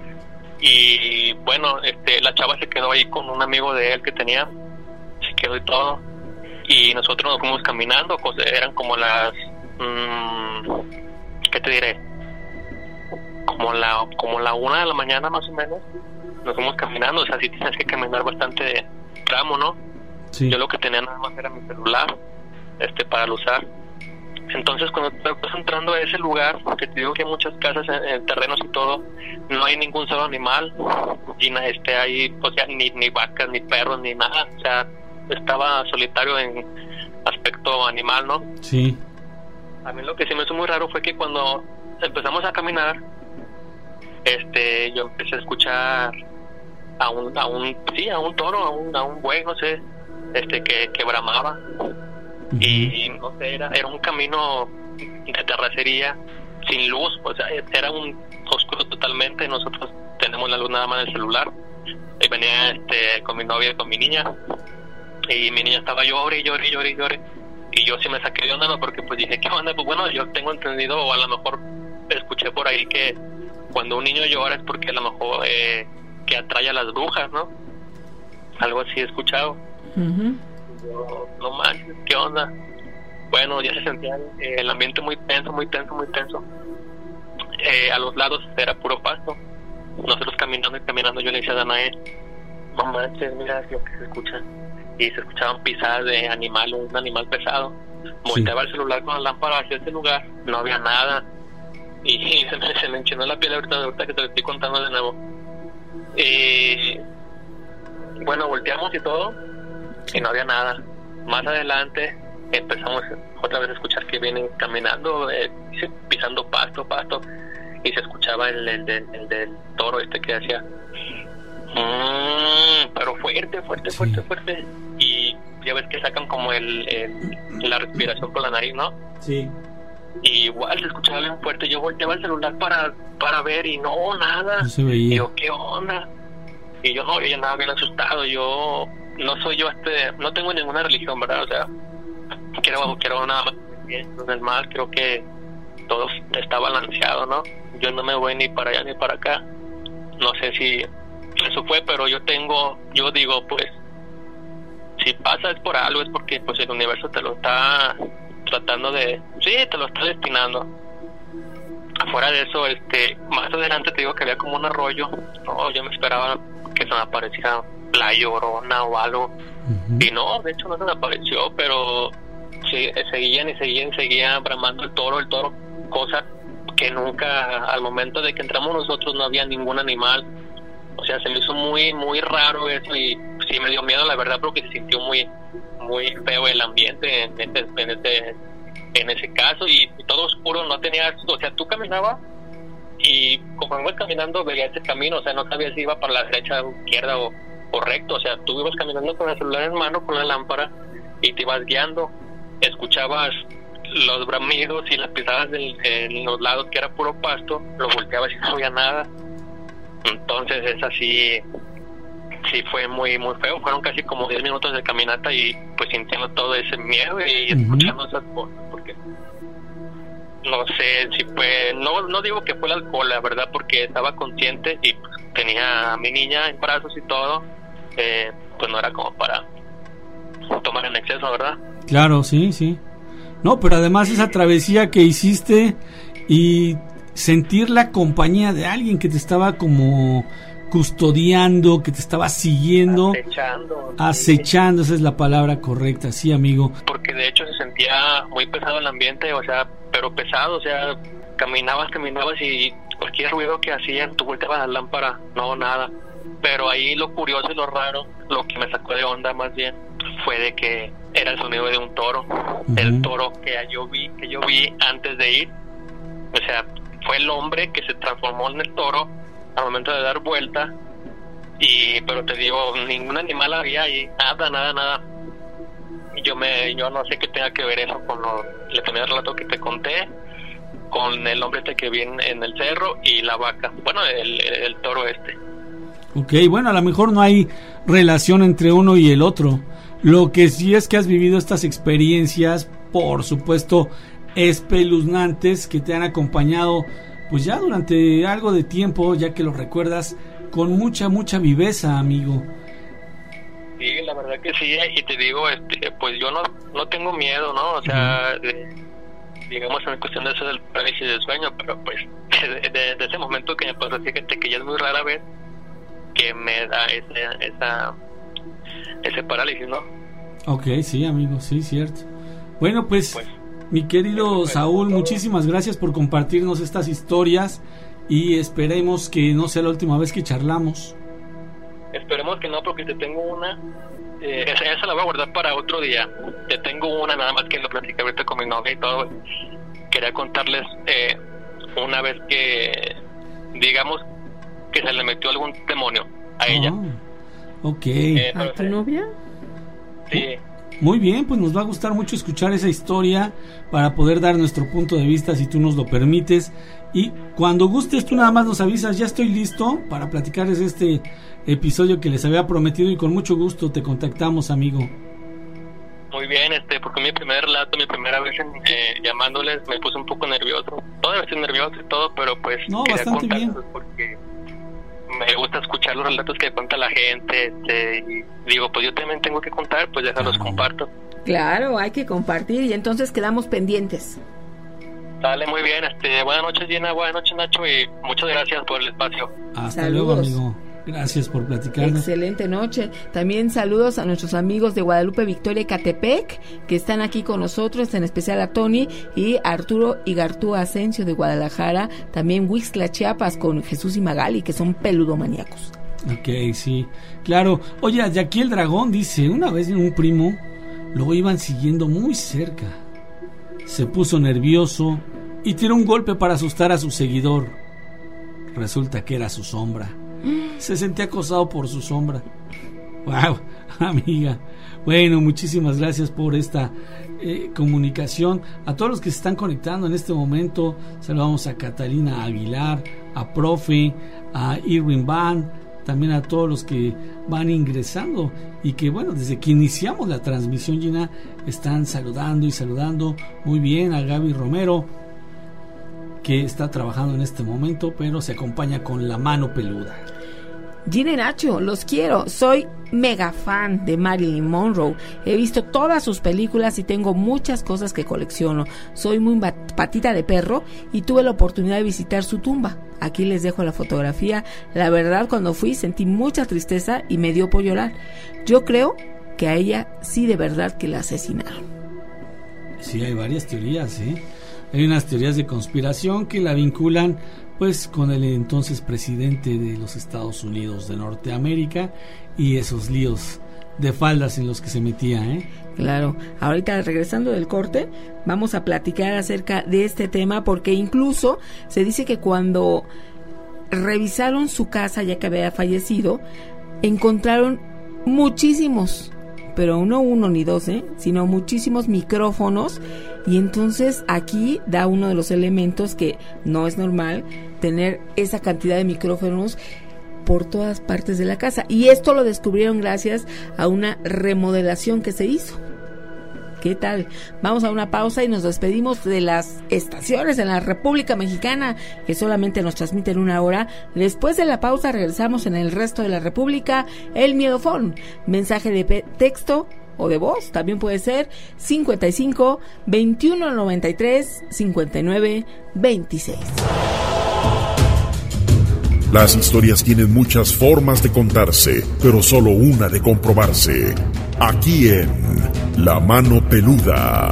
Y bueno, este, la chava se quedó ahí con un amigo de él que tenía, se quedó y todo. Y nosotros nos fuimos caminando, eran como las, mmm, ¿qué te diré? Como la como la una de la mañana más o menos, nos fuimos caminando, o sea, sí tienes que caminar bastante tramo, ¿no? Sí. Yo lo que tenía nada más era mi celular, este, para usar. Entonces cuando estás entrando a ese lugar, porque te digo que hay muchas casas en, en terrenos y todo, no hay ningún solo animal, y este, hay, o sea, ni, ni vacas, ni perros, ni nada, o sea, estaba solitario en aspecto animal, ¿no?
Sí.
A mí lo que sí me hizo muy raro fue que cuando empezamos a caminar, este, yo empecé a escuchar a un, a un, sí, a un toro, a un, a un buey, no sé, este, que, que bramaba. Uh-huh. Y no sé, era, era un camino de terracería sin luz, o sea, era un oscuro totalmente. Nosotros tenemos la luz nada más en el celular. Y venía este, con mi novia y con mi niña. Y mi niña estaba llore y llore y llore y llore. Y yo sí me saqué de onda, ¿no? Porque pues dije, ¿qué onda? Pues bueno, yo tengo entendido, o a lo mejor escuché por ahí que cuando un niño llora es porque a lo mejor eh, que atrae a las brujas, ¿no? Algo así he escuchado. Uh-huh. Yo, no manches, ¿qué onda? Bueno, ya se sentía eh, el ambiente muy tenso, muy tenso, muy tenso. Eh, a los lados era puro pasto. Nosotros caminando y caminando, yo le decía a Danae, no manches, mira lo que se escucha. Y se escuchaban pisadas de animal, un animal pesado. Volteaba sí. el celular con la lámpara hacia ese lugar, no había nada. Y se me, se me enchinó la piel ahorita, ahorita que te lo estoy contando de nuevo. Y bueno, volteamos y todo, y no había nada. Más adelante empezamos otra vez a escuchar que vienen caminando, eh, pisando pasto, pasto. y se escuchaba el, el, el, el del toro este que hacía mmm, pero fuerte, fuerte, fuerte, fuerte, y ya ves que sacan como el, el la respiración por la nariz, ¿no?
Sí.
Y igual se escuchaba bien fuerte. Yo volteaba el celular para para ver y no, nada.
No se veía.
Y yo, ¿qué onda? Y yo no, yo andaba bien asustado. Yo no soy yo este, no tengo ninguna religión, ¿verdad? O sea, quiero, quiero nada más bien del mal, creo que todo está balanceado, ¿no? Yo no me voy ni para allá ni para acá. No sé si eso fue, pero yo tengo, yo digo, pues, si pasa es por algo, es porque pues el universo te lo está tratando de, sí, te lo está destinando. Afuera de eso, este, más adelante te digo que había como un arroyo. No, yo me esperaba que se me apareciera la Llorona o algo. Uh-huh. Y no, de hecho no se me apareció, pero sí, seguían y seguían y seguían bramando el toro, el toro, cosa que nunca, al momento de que entramos nosotros no había ningún animal. O sea, se me hizo muy, muy raro eso y sí me dio miedo, la verdad, porque se sintió muy, muy feo el ambiente en ese, en ese, en ese caso, y, y todo oscuro, no tenías, o sea, tú caminabas y conforme ibas caminando veías ese camino, o sea, no sabías si iba para la derecha o izquierda o, o recto, o sea, tú ibas caminando con el celular en mano, con la lámpara, y te ibas guiando, escuchabas los bramidos y las pisadas del, en los lados que era puro pasto, lo volteabas y no había nada. Entonces es así, sí fue muy muy feo, fueron casi como diez minutos de caminata y pues sintiendo todo ese miedo y uh-huh. escuchando esas cosas, porque no sé si fue, no no digo que fue el alcohol, la verdad, porque estaba consciente y pues, tenía a mi niña en brazos y todo, eh, pues no era como para tomar en exceso, ¿verdad?
Claro, sí, sí. No, pero además esa travesía que hiciste y sentir la compañía de alguien que te estaba como custodiando, que te estaba siguiendo, acechando, acechando, esa es la palabra correcta, sí, amigo.
Porque de hecho se sentía muy pesado el ambiente, o sea, pero pesado, o sea, caminabas, caminabas y cualquier ruido que hacían, tú volteabas la lámpara, no, nada. Pero ahí lo curioso y lo raro, lo que me sacó de onda más bien, fue de que era el sonido de un toro, uh-huh. el toro que yo vi, que yo vi antes de ir, o sea, fue el hombre que se transformó en el toro al momento de dar vuelta, y pero te digo, ningún animal había ahí, nada, nada, nada. Yo me, yo no sé qué tenga que ver eso con lo, el primer relato que te conté, con el hombre este que vi en, en el cerro y la vaca, bueno, el, el, el toro este.
Ok, bueno, a lo mejor no hay relación entre uno y el otro. Lo que sí es que has vivido estas experiencias, por supuesto, espeluznantes, que te han acompañado pues ya durante algo de tiempo, ya que lo recuerdas con mucha, mucha viveza, amigo.
Sí, la verdad que sí, y te digo, este, pues yo no no tengo miedo, ¿no? O sea, uh-huh. de, digamos en cuestión de eso del parálisis del sueño, pero pues de, de, de ese momento que me pasó, fíjate que ya es muy rara vez que me da ese, esa, ese parálisis, ¿no?
Ok, sí, amigo, sí, cierto. Bueno, pues... pues mi querido Saúl, muchísimas gracias por compartirnos estas historias y esperemos que no sea la última vez que charlamos.
Esperemos que no, porque te tengo una, eh, esa, esa la voy a guardar para otro día. Te tengo una, nada más que lo platicé ahorita con mi novia y todo. Quería contarles eh, una vez que, digamos, que se le metió algún demonio a ella.
Oh, ok.
Eh,
¿A tu novia?
Sí.
Muy bien, pues nos va a gustar mucho escuchar esa historia para poder dar nuestro punto de vista, si tú nos lo permites. Y cuando gustes, tú nada más nos avisas, ya estoy listo para platicarles este episodio que les había prometido, y con mucho gusto te contactamos, amigo.
Muy bien, este, porque mi primer relato, mi primera vez en, eh, llamándoles, me puse un poco nervioso. Todavía estoy nervioso y todo, pero pues
no,
quería
bastante bien.
Porque me gusta escuchar los relatos que cuenta la gente, este, y digo, pues yo también tengo que contar, pues ya se los comparto.
Claro, hay que compartir, y entonces quedamos pendientes.
Dale, muy bien, este, buenas noches, Gina, buenas noches, Nacho, y muchas gracias por el espacio.
Hasta luego, amigo. Gracias por platicarnos.
Excelente noche. También saludos a nuestros amigos de Guadalupe, Victoria y Catepec, que están aquí con nosotros, en especial a Tony y Arturo Igartúa Asensio de Guadalajara, también Huixtla, Chiapas, con Jesús y Magali, que son peludomaníacos.
Ok, sí, claro. Oye, de aquí el dragón dice, una vez un primo lo iban siguiendo muy cerca. Se puso nervioso y tiró un golpe para asustar a su seguidor. resulta que era su sombra. Se sentía acosado por su sombra. Wow, amiga. Bueno, muchísimas gracias por esta eh, comunicación. A todos los que se están conectando en este momento, saludamos a Catalina Aguilar, a Profe, a Irwin Van, también a todos los que van ingresando y que, bueno, desde que iniciamos la transmisión, Gina, están saludando y saludando. Muy bien, a Gaby Romero, que está trabajando en este momento, pero se acompaña con la mano peluda.
Gina y Nacho, los quiero. Soy mega fan de Marilyn Monroe. He visto todas sus películas y tengo muchas cosas que colecciono. Soy muy patita de perro y tuve la oportunidad de visitar su tumba. Aquí les dejo la fotografía. La verdad, cuando fui sentí mucha tristeza y me dio por llorar. Yo creo que a ella sí de verdad que la asesinaron.
Sí, hay varias teorías, ¿eh? Hay unas teorías de conspiración que la vinculan pues con el entonces presidente de los Estados Unidos de Norteamérica y esos líos de faldas en los que se metía, ¿eh?
Claro, ahorita regresando del corte vamos a platicar acerca de este tema, porque incluso se dice que cuando revisaron su casa ya que había fallecido, encontraron muchísimos, pero no uno ni dos, ¿eh? sino muchísimos micrófonos, y entonces aquí da uno de los elementos que no es normal tener esa cantidad de micrófonos por todas partes de la casa, y esto lo descubrieron gracias a una remodelación que se hizo. ¿Qué tal? Vamos a una pausa y nos despedimos de las estaciones en la República Mexicana que solamente nos transmiten una hora. Después de la pausa regresamos en el resto de la República. El Miedofón, mensaje de pe- texto o de voz, también puede ser cincuenta y cinco, veintiuno noventa y tres, cincuenta y nueve, veintiséis.
Las historias tienen muchas formas de contarse, pero solo una de comprobarse. Aquí en La Mano Peluda.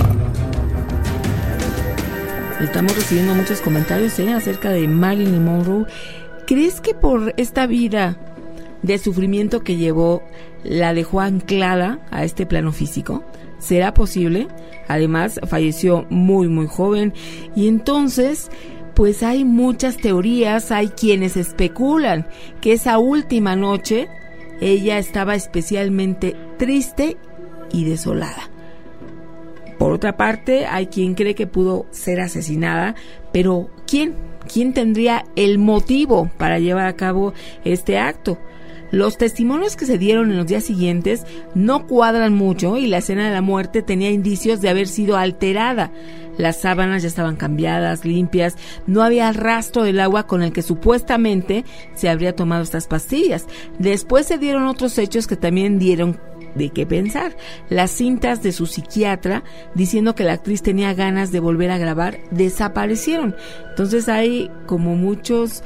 Estamos recibiendo muchos comentarios ¿eh? acerca de Marilyn Monroe. ¿Crees que por esta vida de sufrimiento que llevó la dejó anclada a este plano físico? ¿Será posible? Además, falleció muy muy joven, y entonces pues hay muchas teorías. Hay quienes especulan que esa última noche ella estaba especialmente triste y desolada. Por otra parte, hay quien cree que pudo ser asesinada, pero ¿quién? ¿Quién tendría el motivo para llevar a cabo este acto? Los testimonios que se dieron en los días siguientes no cuadran mucho, y la escena de la muerte tenía indicios de haber sido alterada. Las sábanas ya estaban cambiadas, limpias, no había rastro del agua con el que supuestamente se habría tomado estas pastillas. Después se dieron otros hechos que también dieron de qué pensar. Las cintas de su psiquiatra diciendo que la actriz tenía ganas de volver a grabar desaparecieron. Entonces hay como muchos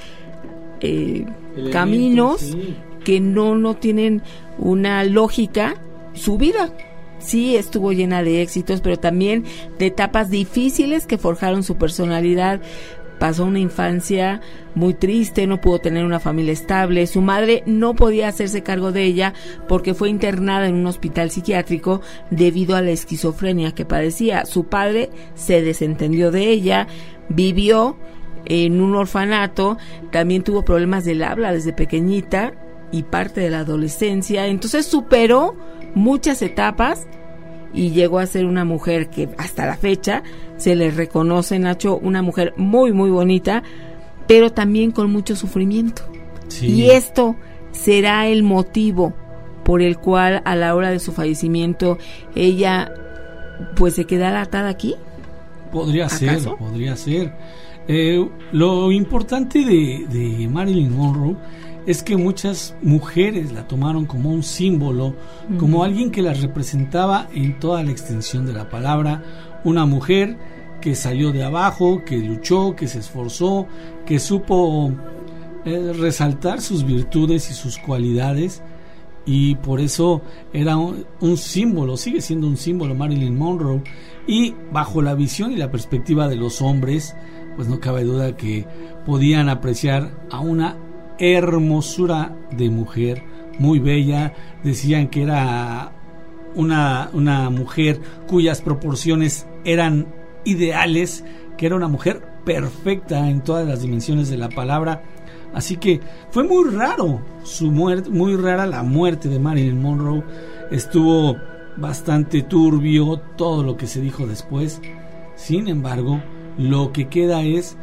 eh, caminos sí. que no, no tienen una lógica. Su vida sí estuvo llena de éxitos, pero también de etapas difíciles que forjaron su personalidad. Pasó una infancia muy triste, no pudo tener una familia estable, su madre no podía hacerse cargo de ella porque fue internada en un hospital psiquiátrico debido a la esquizofrenia que padecía. Su padre se desentendió de ella, vivió en un orfanato, también tuvo problemas del habla desde pequeñita y parte de la adolescencia. Entonces superó muchas etapas y llegó a ser una mujer que hasta la fecha se le reconoce, Nacho, una mujer muy muy bonita, pero también con mucho sufrimiento. Sí. Y esto será el motivo por el cual a la hora de su fallecimiento ella pues se quedará atada aquí.
Podría
¿Acaso?
ser, podría ser. Eh, lo importante de, de Marilyn Monroe es que muchas mujeres la tomaron como un símbolo, uh-huh. como alguien que las representaba en toda la extensión de la palabra. Una mujer que salió de abajo, que luchó, que se esforzó, que supo eh, resaltar sus virtudes y sus cualidades, y por eso era un, un símbolo, sigue siendo un símbolo Marilyn Monroe. Y bajo la visión y la perspectiva de los hombres, pues no cabe duda que podían apreciar a una hermosura de mujer, muy bella. Decían que era una, una mujer cuyas proporciones eran ideales, que era una mujer perfecta en todas las dimensiones de la palabra. Así que fue muy raro su muerte, muy rara la muerte de Marilyn Monroe. Estuvo bastante turbio todo lo que se dijo después. Sin embargo, lo que queda es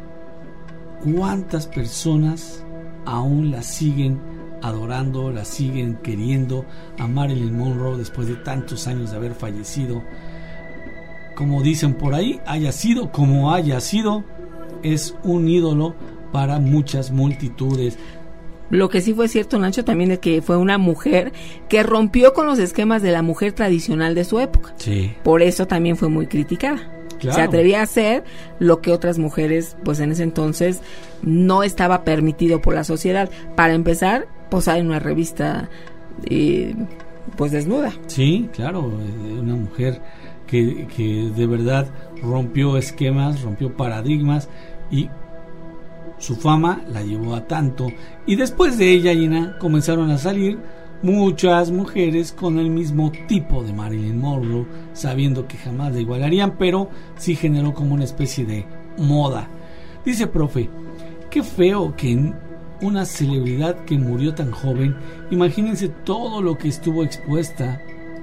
cuántas personas aún la siguen adorando, la siguen queriendo a Marilyn Monroe después de tantos años de haber fallecido. Como dicen por ahí, haya sido como haya sido, es un ídolo para muchas multitudes.
Lo que sí fue cierto, Nacho, también es que fue una mujer que rompió con los esquemas de la mujer tradicional de su época.
Sí.
Por eso también fue muy criticada. Claro. Se atrevía a hacer lo que otras mujeres, pues en ese entonces, no estaba permitido por la sociedad. Para empezar, posar en una revista, eh, pues desnuda.
Sí, claro, una mujer que, que de verdad rompió esquemas, rompió paradigmas, y su fama la llevó a tanto. Y después de ella, Gina, comenzaron a salir muchas mujeres con el mismo tipo de Marilyn Monroe, sabiendo que jamás la igualarían, pero sí generó como una especie de moda. Dice, profe, qué feo que una celebridad que murió tan joven, imagínense todo lo que estuvo expuesta,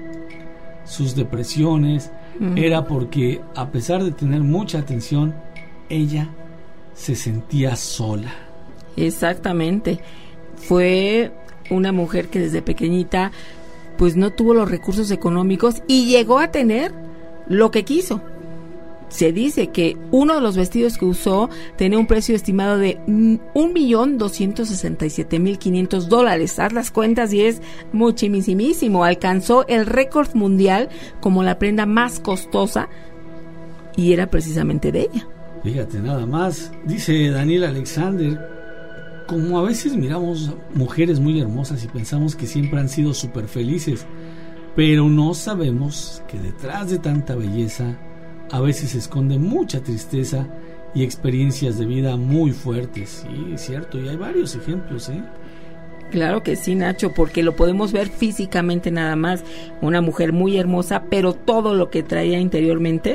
sus depresiones, uh-huh. Era porque a pesar de tener mucha atención, ella se sentía sola.
Exactamente. Fue una mujer que desde pequeñita pues no tuvo los recursos económicos y llegó a tener lo que quiso. Se dice que uno de los vestidos que usó tenía un precio estimado de un millón doscientos sesenta y siete mil quinientos dólares. Haz las cuentas y es muchísimo. Alcanzó el récord mundial como la prenda más costosa y era precisamente de ella.
Fíjate nada más, dice Daniel Alexander, como a veces miramos mujeres muy hermosas y pensamos que siempre han sido súper felices, pero no sabemos que detrás de tanta belleza a veces se esconde mucha tristeza y experiencias de vida muy fuertes. Sí, es cierto, y hay varios ejemplos, ¿eh?
Claro que sí, Nacho, porque lo podemos ver físicamente nada más, una mujer muy hermosa, pero todo lo que traía interiormente,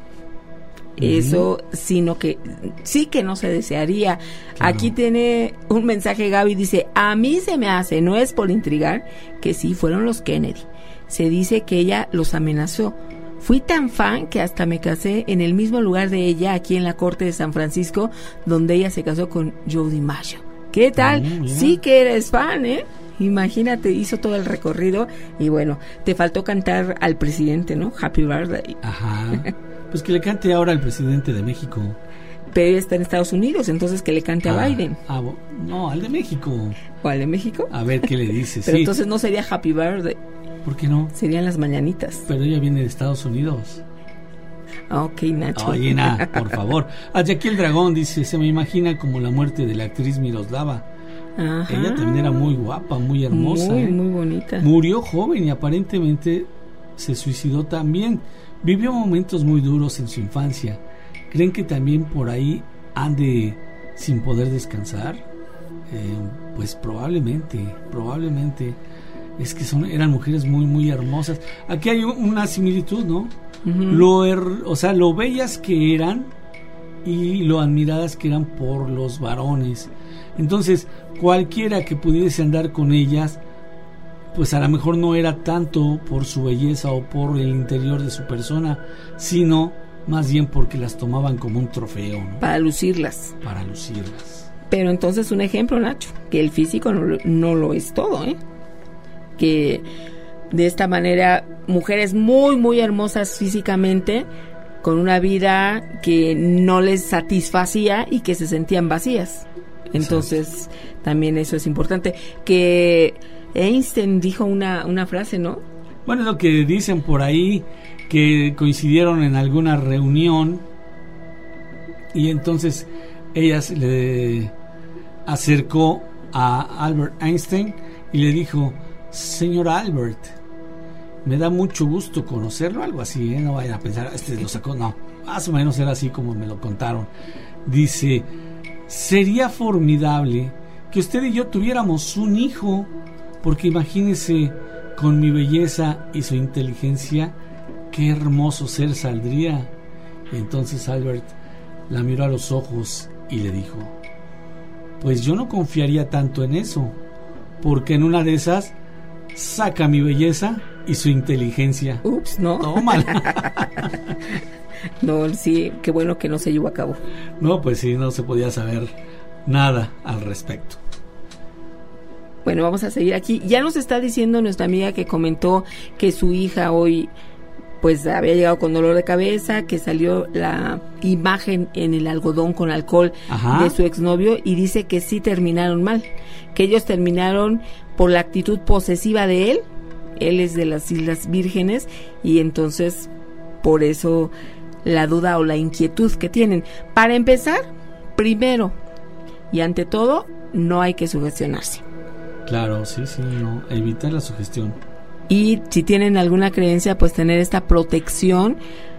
eso, uh-huh. Sino que sí que no se desearía. Claro. Aquí tiene un mensaje Gaby, dice, a mí se me hace, no es por intrigar, que sí fueron los Kennedy. Se dice que ella los amenazó. Fui tan fan que hasta me casé en el mismo lugar de ella, aquí en la corte de San Francisco, donde ella se casó con Joe DiMaggio. ¿Qué tal? Uh, yeah. Sí que eres fan, ¿eh? Imagínate, hizo todo el recorrido y bueno, te faltó cantar al presidente, ¿no? Happy Birthday.
Ajá. Pues que le cante ahora al presidente de México.
Pero ella está en Estados Unidos, entonces que le cante ah, a Biden.
Ah, no, al de México.
¿O al de México?
A ver qué le dice.
Pero
sí.
Entonces no sería Happy Birthday.
¿Por qué no?
Serían las mañanitas.
Pero ella viene de Estados Unidos.
Ok, Nacho.
Oye, Na, por favor. Aquí el Dragón dice, se me imagina como la muerte de la actriz Miroslava. Ajá. Ella también era muy guapa, muy hermosa.
Muy,
¿eh?
muy bonita.
Murió joven y aparentemente se suicidó también. Vivió momentos muy duros en su infancia. ¿Creen que también por ahí ande sin poder descansar? Eh, pues probablemente, probablemente. Es que son eran mujeres muy, muy hermosas. Aquí hay una similitud, ¿no? Uh-huh. Lo her, o sea, lo bellas que eran y lo admiradas que eran por los varones. Entonces, cualquiera que pudiese andar con ellas, pues a lo mejor no era tanto por su belleza o por el interior de su persona, sino más bien porque las tomaban como un trofeo, ¿no?
Para lucirlas.
Para lucirlas.
Pero entonces un ejemplo, Nacho, que el físico no, no lo es todo, ¿eh? Que de esta manera mujeres muy, muy hermosas físicamente, con una vida que no les satisfacía y que se sentían vacías. Entonces, exacto. También eso es importante. Que Einstein dijo una, una frase, ¿no?
Bueno, es lo que dicen por ahí, que coincidieron en alguna reunión y entonces ella se le acercó a Albert Einstein y le dijo, señor Albert, me da mucho gusto conocerlo, algo así, ¿eh? No vayan a pensar, este lo sacó, no, más o menos era así como me lo contaron. Dice, sería formidable que usted y yo tuviéramos un hijo, porque imagínese, con mi belleza y su inteligencia, qué hermoso ser saldría. Y entonces Albert la miró a los ojos y le dijo, pues yo no confiaría tanto en eso, porque en una de esas saca mi belleza y su inteligencia.
Ups, no.
Tómala.
No, sí, qué bueno que no se llevó a cabo.
No, pues sí, no se podía saber nada al respecto.
Bueno, vamos a seguir aquí. Ya nos está diciendo nuestra amiga que comentó que su hija hoy pues había llegado con dolor de cabeza, que salió la imagen en el algodón con alcohol Ajá. de su exnovio, y dice que sí terminaron mal, que ellos terminaron por la actitud posesiva de él. Él es de las Islas Vírgenes y entonces por eso la duda o la inquietud que tienen. Para empezar, primero y ante todo, no hay que sugestionarse.
Claro, sí, sí, no, evitar la sugestión.
Y si tienen alguna creencia, pues tener esta protección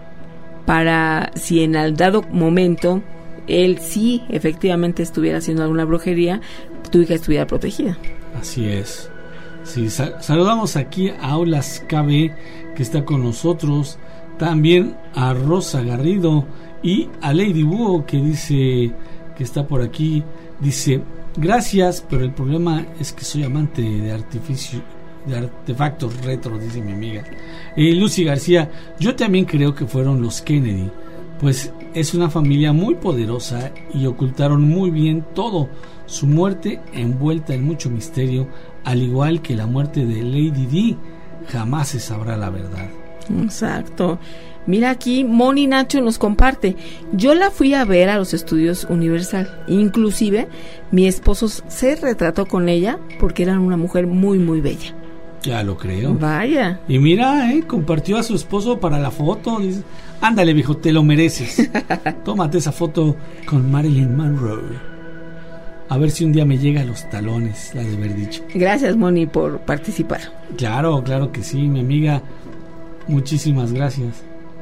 para si en el dado momento él sí efectivamente estuviera haciendo alguna brujería, tu hija estuviera protegida.
Así es. Sí, sal- saludamos aquí a Aulas K B, que está con nosotros, también a Rosa Garrido y a Lady Búho, que dice que está por aquí, dice: gracias, pero el problema es que soy amante de artificio, de artefactos retro, dice mi amiga. Y Lucy García: yo también creo que fueron los Kennedy, pues es una familia muy poderosa y ocultaron muy bien todo. Su muerte envuelta en mucho misterio, al igual que la muerte de Lady Di, jamás se sabrá la verdad.
Exacto. Mira aquí, Moni Nacho nos comparte: yo la fui a ver a los estudios Universal, inclusive mi esposo se retrató con ella porque era una mujer muy muy bella.
Ya lo creo.
Vaya.
Y mira, eh, compartió a su esposo para la foto. Dice: ándale, viejo, te lo mereces. Tómate esa foto con Marilyn Monroe. A ver si un día me llega a los talones, la de haber dicho.
Gracias, Moni, por participar.
Claro, claro que sí, mi amiga. Muchísimas gracias.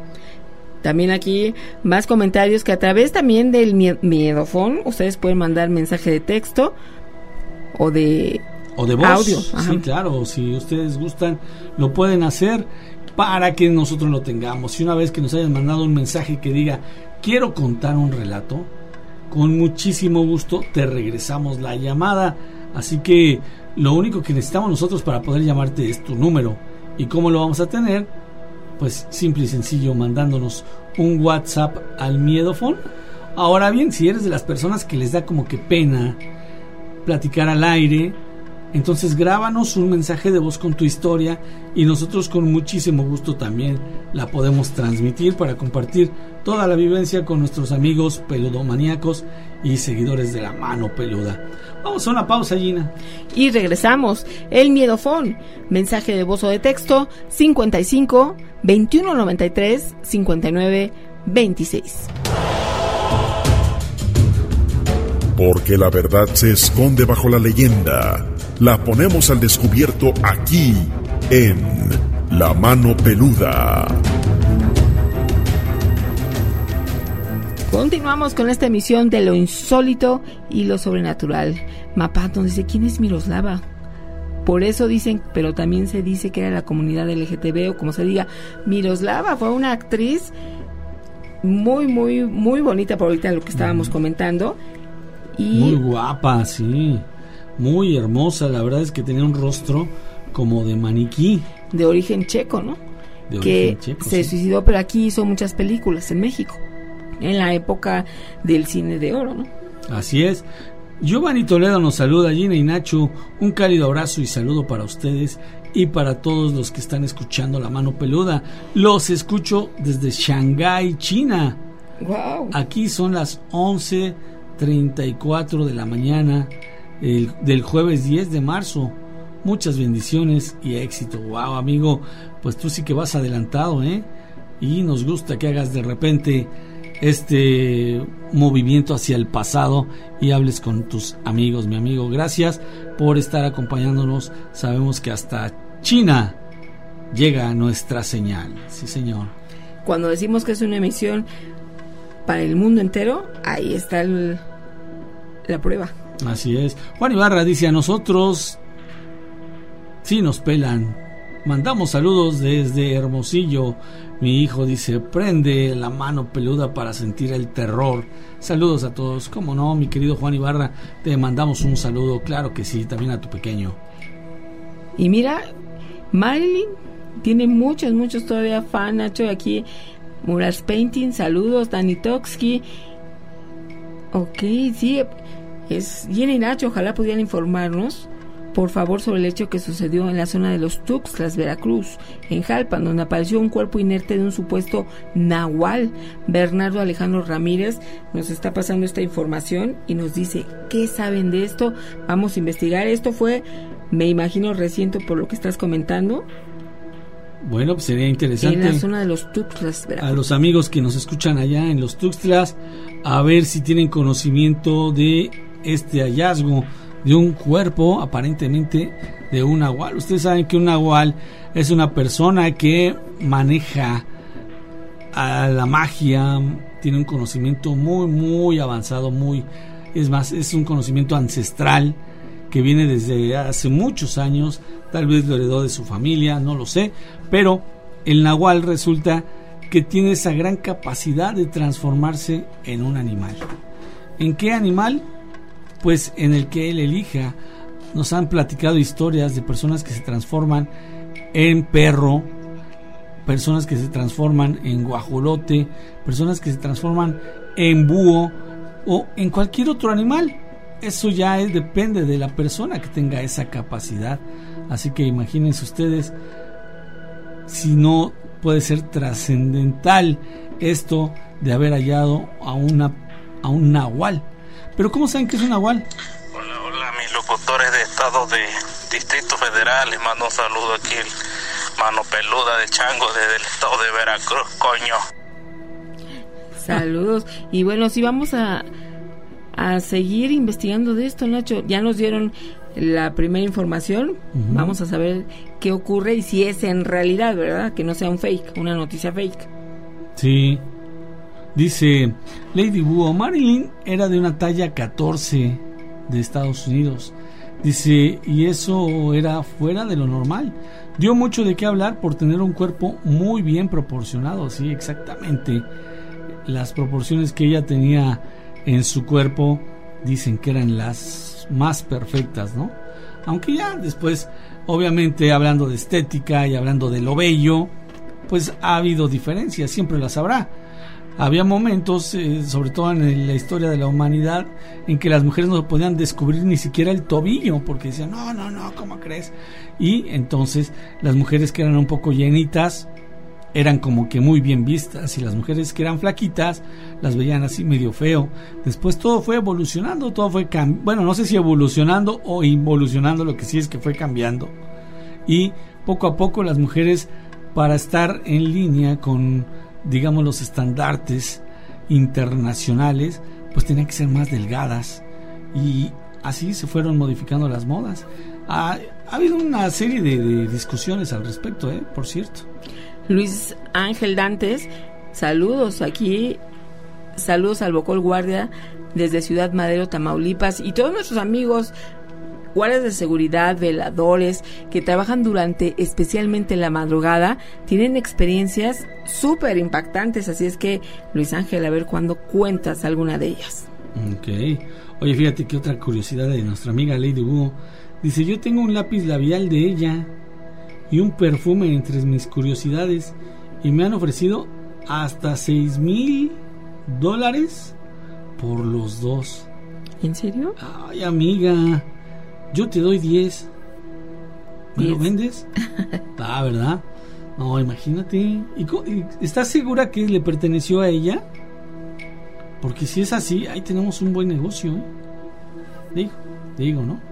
También aquí más comentarios, que a través también del miedofón ustedes pueden mandar mensaje de texto o de
o de voz,
audio.
Sí, claro, si ustedes gustan lo pueden hacer para que nosotros lo tengamos. Y una vez que nos hayan mandado un mensaje que diga quiero contar un relato, con muchísimo gusto te regresamos la llamada. Así que lo único que necesitamos nosotros para poder llamarte es tu número. ¿Y cómo lo vamos a tener? Pues simple y sencillo, mandándonos un WhatsApp al miedofón. Ahora bien, si eres de las personas que les da como que pena platicar al aire, entonces grábanos un mensaje de voz con tu historia y nosotros con muchísimo gusto también la podemos transmitir para compartir toda la vivencia con nuestros amigos peludomaníacos y seguidores de la mano peluda. Vamos a una pausa, Gina.
Y regresamos. El miedofón, mensaje de voz o de texto cincuenta y cinco, veintiuno noventa y tres, cincuenta y nueve, veintiséis.
Porque la verdad se esconde bajo la leyenda. La ponemos al descubierto aquí en La Mano Peluda.
Continuamos con esta emisión de lo insólito y lo sobrenatural. Mapato dice: ¿quién es Miroslava? Por eso dicen, pero también se dice que era la comunidad L G T B o como se diga. Miroslava fue una actriz muy, muy, muy bonita, por ahorita lo que estábamos mm. comentando. Y
muy guapa, sí. Muy hermosa. La verdad es que tenía un rostro como de maniquí.
De origen checo, ¿no?
De
que
origen checo,
se
sí.
suicidó, pero aquí hizo muchas películas en México, en la época del cine de oro, ¿no?
Así es. Giovanni Toledo nos saluda, Gina y Nacho, un cálido abrazo y saludo para ustedes y para todos los que están escuchando La Mano Peluda. Los escucho desde Shanghái, China.
Wow.
Aquí son las once treinta y cuatro de la mañana el, del jueves diez de marzo. Muchas bendiciones y éxito. Wow, amigo, pues tú sí que vas adelantado, ¿eh? Y nos gusta que hagas de repente este movimiento hacia el pasado y hables con tus amigos, mi amigo. Gracias por estar acompañándonos. Sabemos que hasta China llega nuestra señal. Sí, señor.
Cuando decimos que es una emisión para el mundo entero, ahí está el, la prueba.
Así es. Juan Ibarra dice: a nosotros sí nos pelan, Mandamos saludos desde Hermosillo. Mi hijo dice, prende la mano peluda para sentir el terror. Saludos a todos. Cómo no, mi querido Juan Ibarra, te mandamos un saludo. Claro que sí, también a tu pequeño.
Y mira, Marilyn tiene muchos, muchos todavía fan, Nacho, aquí. Murals Painting, saludos. Dani Toksky. Ok, sí, es Jenny y Nacho, ojalá pudieran informarnos, por favor, sobre el hecho que sucedió en la zona de los Tuxtlas, Veracruz, en Jalpan, donde apareció un cuerpo inerte de un supuesto nahual. Bernardo Alejandro Ramírez nos está pasando esta información y nos dice, ¿qué saben de esto? Vamos a investigar. Esto fue, me imagino, reciente por lo que estás comentando.
Bueno, pues sería interesante.
En la zona de los Tuxtlas, Veracruz.
A los amigos que nos escuchan allá en los Tuxtlas, a ver si tienen conocimiento de este hallazgo de un cuerpo aparentemente de un nahual. Ustedes saben que un nahual es una persona que maneja a la magia, tiene un conocimiento muy muy avanzado, muy es más, es un conocimiento ancestral que viene desde hace muchos años, tal vez lo heredó de su familia, no lo sé, pero el nahual resulta que tiene esa gran capacidad de transformarse en un animal. ¿En qué animal? Pues en el que él elija. Nos han platicado historias de personas que se transforman en perro, personas que se transforman en guajolote, personas que se transforman en búho o en cualquier otro animal. Eso ya es, depende de la persona que tenga esa capacidad. Así que imagínense ustedes si no puede ser trascendental esto de haber hallado a una a un nahual. Pero ¿cómo saben que es un nahual?
Hola, hola, mis locutores de Estado de Distrito Federal, les mando un saludo aquí, el mano peluda de Chango desde el estado de Veracruz, coño.
Saludos. Y bueno, si vamos a a seguir investigando de esto, Nacho. Ya nos dieron la primera información, uh-huh. Vamos a saber qué ocurre y si es en realidad, ¿verdad? Que no sea un fake, una noticia fake.
Sí. Dice Lady Búho, Marilyn era de una talla catorce de Estados Unidos. Dice, y eso era fuera de lo normal. Dio mucho de qué hablar por tener un cuerpo muy bien proporcionado. Sí, exactamente. Las proporciones que ella tenía en su cuerpo dicen que eran las más perfectas, ¿no? Aunque ya después, obviamente, hablando de estética y hablando de lo bello, pues ha habido diferencias, siempre las habrá. Había momentos, eh, sobre todo en la historia de la humanidad, en que las mujeres no podían descubrir ni siquiera el tobillo, porque decían, no, no, no, ¿cómo crees? Y entonces las mujeres que eran un poco llenitas eran como que muy bien vistas, y las mujeres que eran flaquitas las veían así medio feo. Después todo fue evolucionando, todo fue cam- bueno, no sé si evolucionando o involucionando, lo que sí es que fue cambiando. Y poco a poco las mujeres, para estar en línea con, digamos, los estandartes internacionales, pues tenían que ser más delgadas, y así se fueron modificando las modas. Ha, ha habido una serie de, de discusiones al respecto, ¿eh? Por cierto.
Luis Ángel Dantes, saludos aquí, saludos al Bocol Guardia desde Ciudad Madero, Tamaulipas, y todos nuestros amigos guardias de seguridad, veladores, que trabajan durante especialmente la madrugada, tienen experiencias súper impactantes, así es que, Luis Ángel, a ver cuándo cuentas alguna de ellas.
Ok. Oye, fíjate que otra curiosidad de nuestra amiga Lady Búho. Dice, yo tengo un lápiz labial de ella y un perfume entre mis curiosidades, y me han ofrecido hasta seis mil dólares por los dos.
¿En serio?
Ay, amiga, yo te doy diez. ¿Me lo vendes? Ah, ¿verdad? No, imagínate. ¿Y, y estás segura que le perteneció a ella? Porque si es así, ahí tenemos un buen negocio, ¿eh? Digo, digo, ¿no?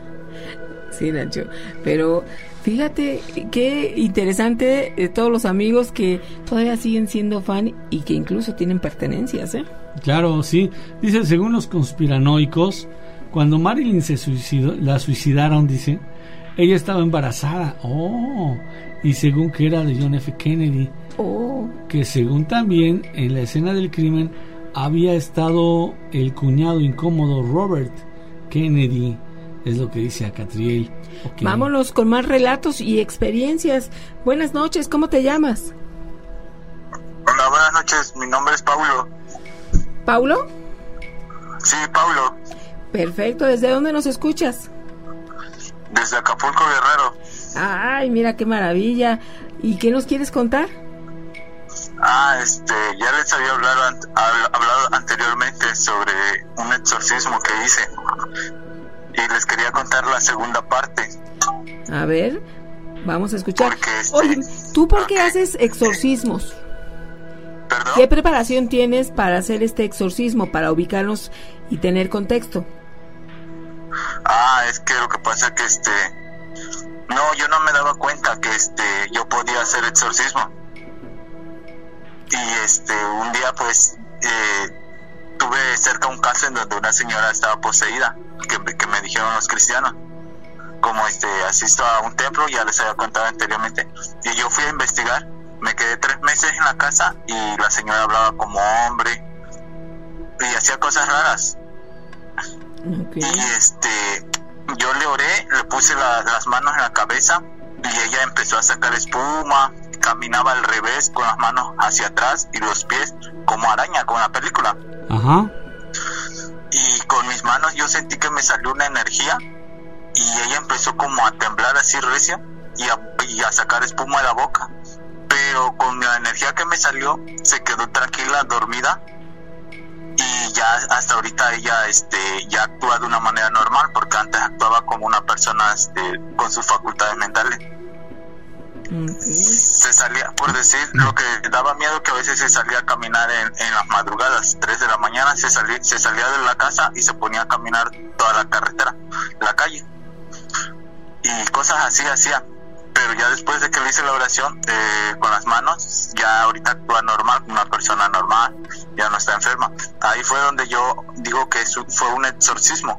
Sí, Nacho, pero fíjate qué interesante de todos los amigos que todavía siguen siendo fan y que incluso tienen pertenencias, ¿eh?
Claro, sí. Dice, según los conspiranoicos, cuando Marilyn se suicidó, la suicidaron, dice, ella estaba embarazada. Oh, y según que era de John F. Kennedy.
Oh.
Que según también en la escena del crimen había estado el cuñado incómodo Robert Kennedy. Es lo que dice a Catriel. Okay.
Vámonos con más relatos y experiencias. Buenas noches, ¿cómo te llamas?
Hola, buenas noches, mi nombre es Paulo.
¿Paulo?
Sí, Paulo.
Perfecto, ¿desde dónde nos escuchas?
Desde Acapulco, Guerrero.
Ay, mira qué maravilla. ¿Y qué nos quieres contar?
Ah, este, ya les había hablado, an- hablado anteriormente sobre un exorcismo que hice. Y les quería contar la segunda parte.
A ver, vamos a escuchar.
Este,
Oye, ¿tú por qué okay. haces exorcismos?
¿Perdón?
¿Qué preparación tienes para hacer este exorcismo, para ubicarnos y tener contexto?
Ah, es que lo que pasa es que este... No, yo no me daba cuenta que este yo podía hacer exorcismo. Y este, un día pues... Eh, tuve cerca un caso en donde una señora estaba poseída, que, que me dijeron los cristianos. Como este asisto a un templo, ya les había contado anteriormente, y yo fui a investigar. Me quedé tres meses en la casa y la señora hablaba como hombre y hacía cosas raras. Okay. Y este, yo le oré, le puse la, las manos en la cabeza y ella empezó a sacar espuma, caminaba al revés con las manos hacia atrás y los pies como araña, como en la película.
Ajá.
Y con mis manos yo sentí que me salió una energía y ella empezó como a temblar así recio y a, y a sacar espuma de la boca. Pero con la energía que me salió se quedó tranquila, dormida, y ya hasta ahorita ella este ya actúa de una manera normal, porque antes actuaba como una persona este, con sus facultades mentales. Okay. Se salía, por decir, lo que daba miedo, que a veces se salía a caminar en, en las madrugadas, tres de la mañana, se salía, se salía de la casa y se ponía a caminar toda la carretera, la calle, y cosas así hacía. Pero ya después de que le hice la oración eh, con las manos, ya ahorita actúa normal, una persona normal, ya no está enferma. Ahí fue donde yo digo que eso fue un exorcismo.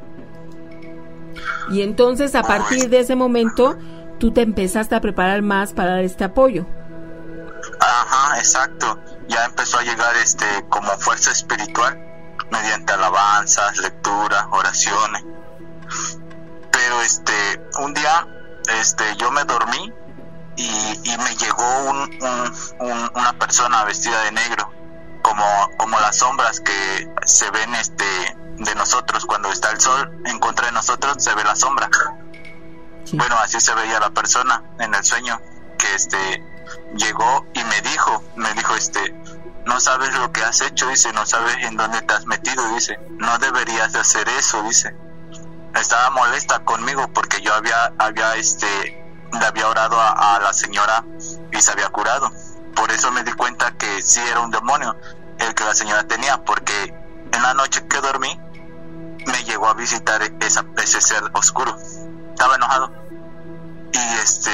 Y entonces a partir pues, de ese momento tú te empezaste a preparar más para dar este apoyo.
Ajá, exacto. Ya empezó a llegar este como fuerza espiritual mediante alabanzas, lectura, oraciones. Pero este un día este yo me dormí y, y me llegó un, un, un, una persona vestida de negro, como como las sombras que se ven este de nosotros cuando está el sol en contra de nosotros, se ve la sombra. Sí. Bueno, así se veía la persona en el sueño, que este llegó y me dijo, me dijo este, no sabes lo que has hecho, dice, no sabes en dónde te has metido, dice, no deberías de hacer eso, dice. Estaba molesta conmigo porque yo había, había este, le había orado a, a la señora y se había curado. Por eso me di cuenta que sí era un demonio el que la señora tenía, porque en la noche que dormí me llegó a visitar esa, ese ser oscuro. Estaba enojado. Y este,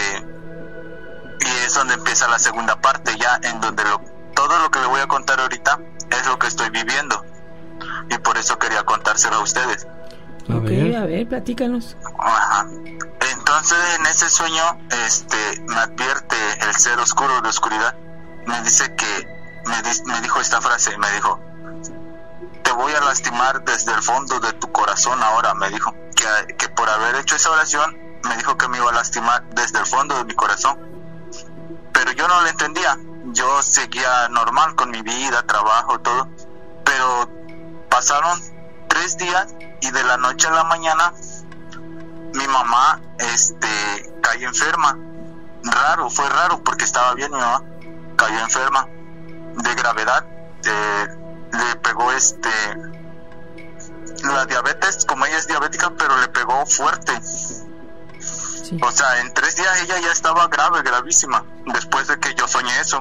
y es donde empieza la segunda parte, ya en donde lo, todo lo que le voy a contar ahorita es lo que estoy viviendo. Y por eso quería contárselo a ustedes.
A ok, ver. a ver, platícanos.
Ajá. Entonces en ese sueño este me advierte el ser oscuro de oscuridad. Me dice que me, di, me dijo esta frase, me dijo: te voy a lastimar desde el fondo de tu corazón ahora, me dijo. Que, que por haber hecho esa oración me dijo que me iba a lastimar desde el fondo de mi corazón. Pero yo no lo entendía. Yo seguía normal con mi vida, trabajo, todo. Pero pasaron tres días y de la noche a la mañana mi mamá este cayó enferma. Raro, fue raro porque estaba bien mi mamá. Cayó enferma de gravedad. Eh, le pegó este la diabetes, como ella es diabética, pero le pegó fuerte. Sí. O sea, en tres días ella ya estaba grave, gravísima, después de que yo soñé eso.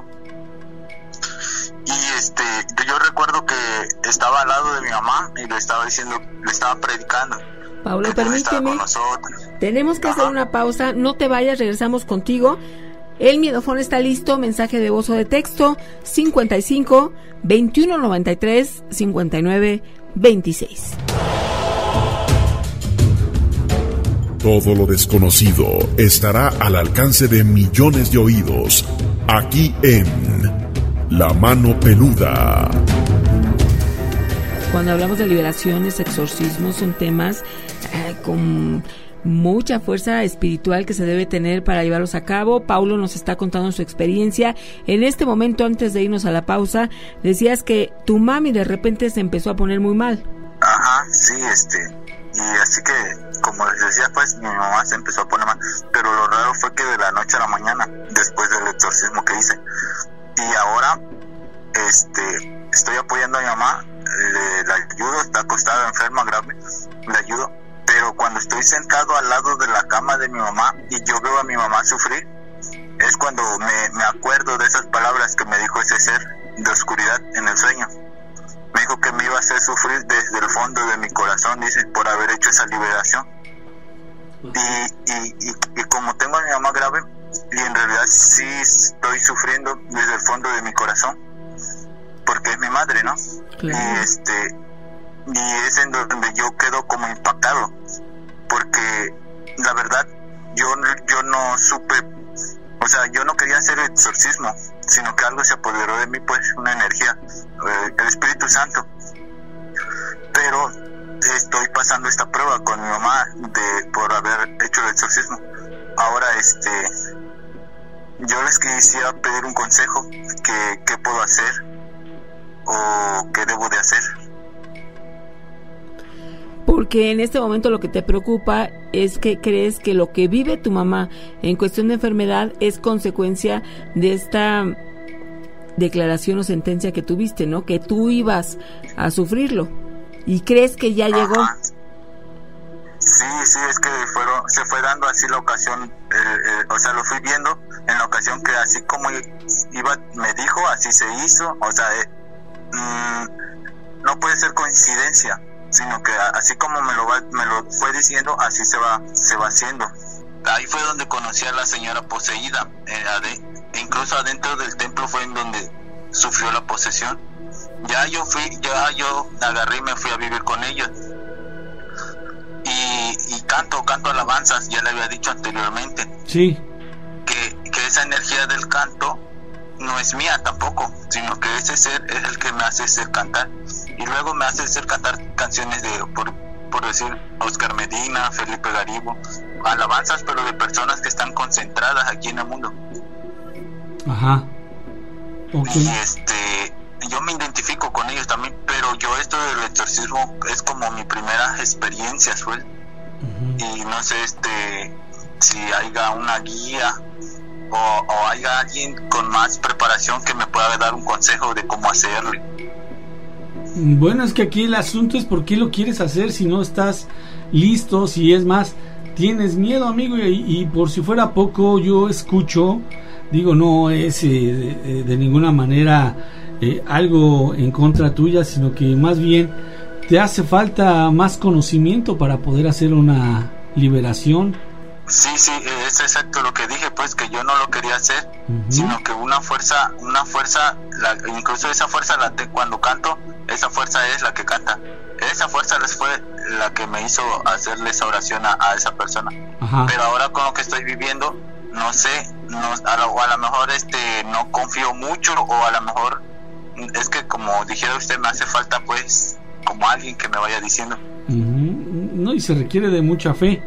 Y este, yo recuerdo que estaba al lado de mi mamá y le estaba diciendo, le estaba predicando.
Paulo, permíteme, tenemos que Ajá. hacer una pausa, no te vayas, regresamos contigo. El miedofón está listo, mensaje de voz o de texto, cincuenta y cinco, veintiuno noventa y tres, cincuenta y nueve, veintiséis.
Todo lo desconocido estará al alcance de millones de oídos, aquí en La Mano Peluda.
Cuando hablamos de liberaciones, exorcismos, son temas eh, con mucha fuerza espiritual que se debe tener para llevarlos a cabo. Paulo nos está contando su experiencia. En este momento, antes de irnos a la pausa, decías que tu mami de repente se empezó a poner muy mal.
Ajá, sí, este, y así que, como les decía, pues mi mamá se empezó a poner mal, pero lo raro fue que de la noche a la mañana, después del exorcismo que hice, y ahora, este, estoy apoyando a mi mamá, le, le ayudo, está acostada enferma grave, le ayudo, pero cuando estoy sentado al lado de la cama de mi mamá y yo veo a mi mamá sufrir, es cuando me, me acuerdo de esas palabras que me dijo ese ser de oscuridad en el sueño. Me dijo que me iba a hacer sufrir desde el fondo de mi corazón, dice, por haber hecho esa liberación. Y, y, y, y como tengo a mi mamá grave, y en realidad sí estoy sufriendo desde el fondo de mi corazón, porque es mi madre, ¿no? Claro. Y este... y es en donde yo quedo como impactado, porque la verdad yo, yo no supe, o sea, yo no quería hacer exorcismo, sino que algo se apoderó de mí, pues una energía, eh, el Espíritu Santo, pero estoy pasando esta prueba con mi mamá de por haber hecho el exorcismo. Ahora este yo les quisiera pedir un consejo, que qué puedo hacer o qué debo de hacer.
Porque en este momento lo que te preocupa es que crees que lo que vive tu mamá en cuestión de enfermedad es consecuencia de esta declaración o sentencia que tuviste, ¿no? Que tú ibas a sufrirlo y crees que ya Ajá. llegó.
Sí, sí, es que fueron, se fue dando así la ocasión, eh, eh, o sea, lo fui viendo en la ocasión que así como iba, me dijo, así se hizo, o sea, eh, mmm, no puede ser coincidencia, sino que así como me lo va, me lo fue diciendo, así se va se va haciendo. Ahí fue donde conocí a la señora poseída, eh, ade, incluso adentro del templo fue en donde sufrió la posesión. Ya yo fui, ya yo agarré y me fui a vivir con ellos. Y, y canto, canto alabanzas, ya le había dicho anteriormente.
Sí.
Que, que esa energía del canto no es mía tampoco, sino que ese ser es el que me hace ser cantar. Y luego me hace ser cantar canciones de, por, por decir, Oscar Medina, Felipe Garibo, alabanzas, pero de personas que están concentradas aquí en el mundo.
Ajá. Okay.
Y este, yo me identifico con ellos también, pero yo esto del exorcismo es como mi primera experiencia, Suel. Uh-huh. Y no sé, este, si haya una guía o, o haya alguien con más preparación que me pueda dar un consejo de cómo hacerle.
Bueno, es que aquí el asunto es por qué lo quieres hacer si no estás listo, si es más, tienes miedo, amigo, y, y por si fuera poco, yo escucho, digo, no es eh, de, de ninguna manera eh, algo en contra tuya, sino que más bien te hace falta más conocimiento para poder hacer una liberación.
Sí, sí, es exacto lo que dije, pues que yo no lo quería hacer, uh-huh. sino que una fuerza, una fuerza, la, incluso esa fuerza la te, cuando canto, esa fuerza es la que canta, esa fuerza les fue la que me hizo hacerle esa oración a, a esa persona. Ajá. Pero ahora con lo que estoy viviendo, no sé, no, a lo, o a lo mejor este no confío mucho, o a lo mejor es que como dijera usted, me hace falta pues como alguien que me vaya diciendo.
Uh-huh. No, y se requiere de mucha fe.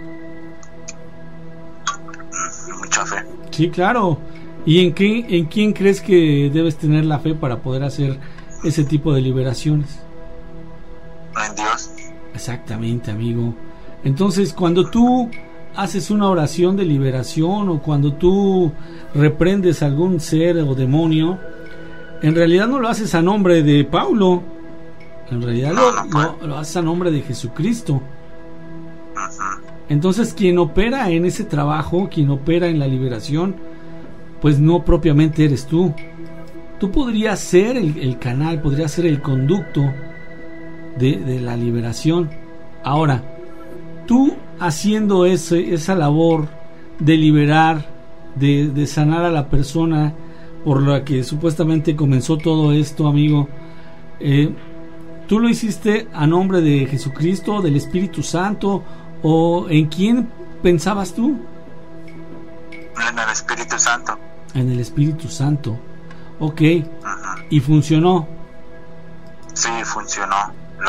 Mucha fe.
Sí, claro. ¿Y en qué, en quién crees que debes tener la fe para poder hacer ese tipo de liberaciones?
En Dios.
Exactamente, amigo. Entonces, cuando tú haces una oración de liberación o cuando tú reprendes a algún ser o demonio, en realidad no lo haces a nombre de Paulo. En realidad no, lo, no lo, lo haces a nombre de Jesucristo. Uh-huh. Entonces quien opera en ese trabajo, quien opera en la liberación, pues no propiamente eres tú. Tú podrías ser el, el canal, podrías ser el conducto de, de la liberación. Ahora, tú haciendo ese, esa labor de liberar, de, de sanar a la persona por la que supuestamente comenzó todo esto, amigo, eh, ¿tú lo hiciste a nombre de Jesucristo, del Espíritu Santo, o en quién pensabas tú?
En el Espíritu Santo.
En el Espíritu Santo. Ok. Uh-huh. ¿Y funcionó?
Sí, funcionó. La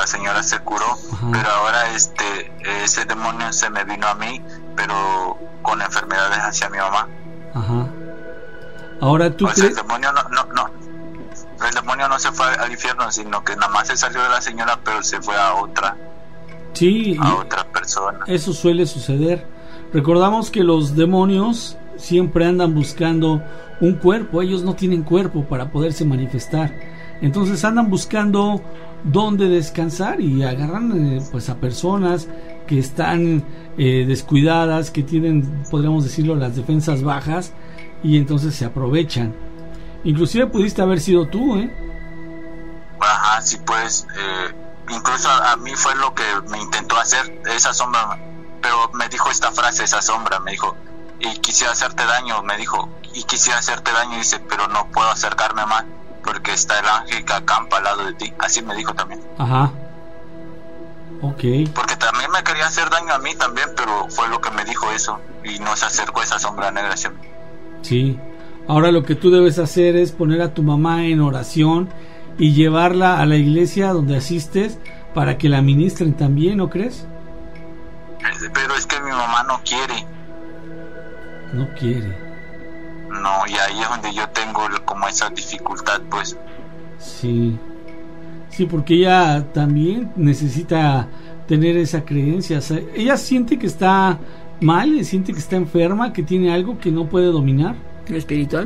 la señora se curó. Ajá. Pero ahora este ese demonio se me vino a mí, pero con enfermedades hacia mi mamá.
Ajá. Ahora tú
o sea, el demonio no, no, no, el demonio no se fue al infierno, sino que nada más se salió de la señora, pero se fue a otra,
sí,
a otra persona.
Eso suele suceder. Recordamos que los demonios siempre andan buscando un cuerpo, ellos no tienen cuerpo para poderse manifestar, entonces andan buscando dónde descansar y agarran eh, pues a personas que están eh, descuidadas, que tienen, podríamos decirlo, las defensas bajas, y entonces se aprovechan. Inclusive pudiste haber sido tú, ¿eh?
Ajá, sí, pues eh, incluso a, a mí fue lo que me intentó hacer esa sombra, pero me dijo esta frase, esa sombra, me dijo, y quisiera hacerte daño, me dijo, y quisiera hacerte daño, y dice, pero no puedo acercarme más, porque está el ángel que acampa al lado de ti, así me dijo también.
Ajá. Ok.
Porque también me quería hacer daño a mí también, pero fue lo que me dijo eso, y no se acercó esa sombra negra hacia mí.
Sí. Ahora lo que tú debes hacer es poner a tu mamá en oración y llevarla a la iglesia donde asistes para que la ministren también, ¿no crees?
Pero es que mi mamá no quiere.
No quiere.
No, y ahí es donde yo tengo como esa dificultad, pues.
Sí. Sí, porque ella también necesita tener esa creencia. O sea, ella siente que está mal, siente que está enferma, que tiene algo que no puede dominar.
¿Lo espiritual?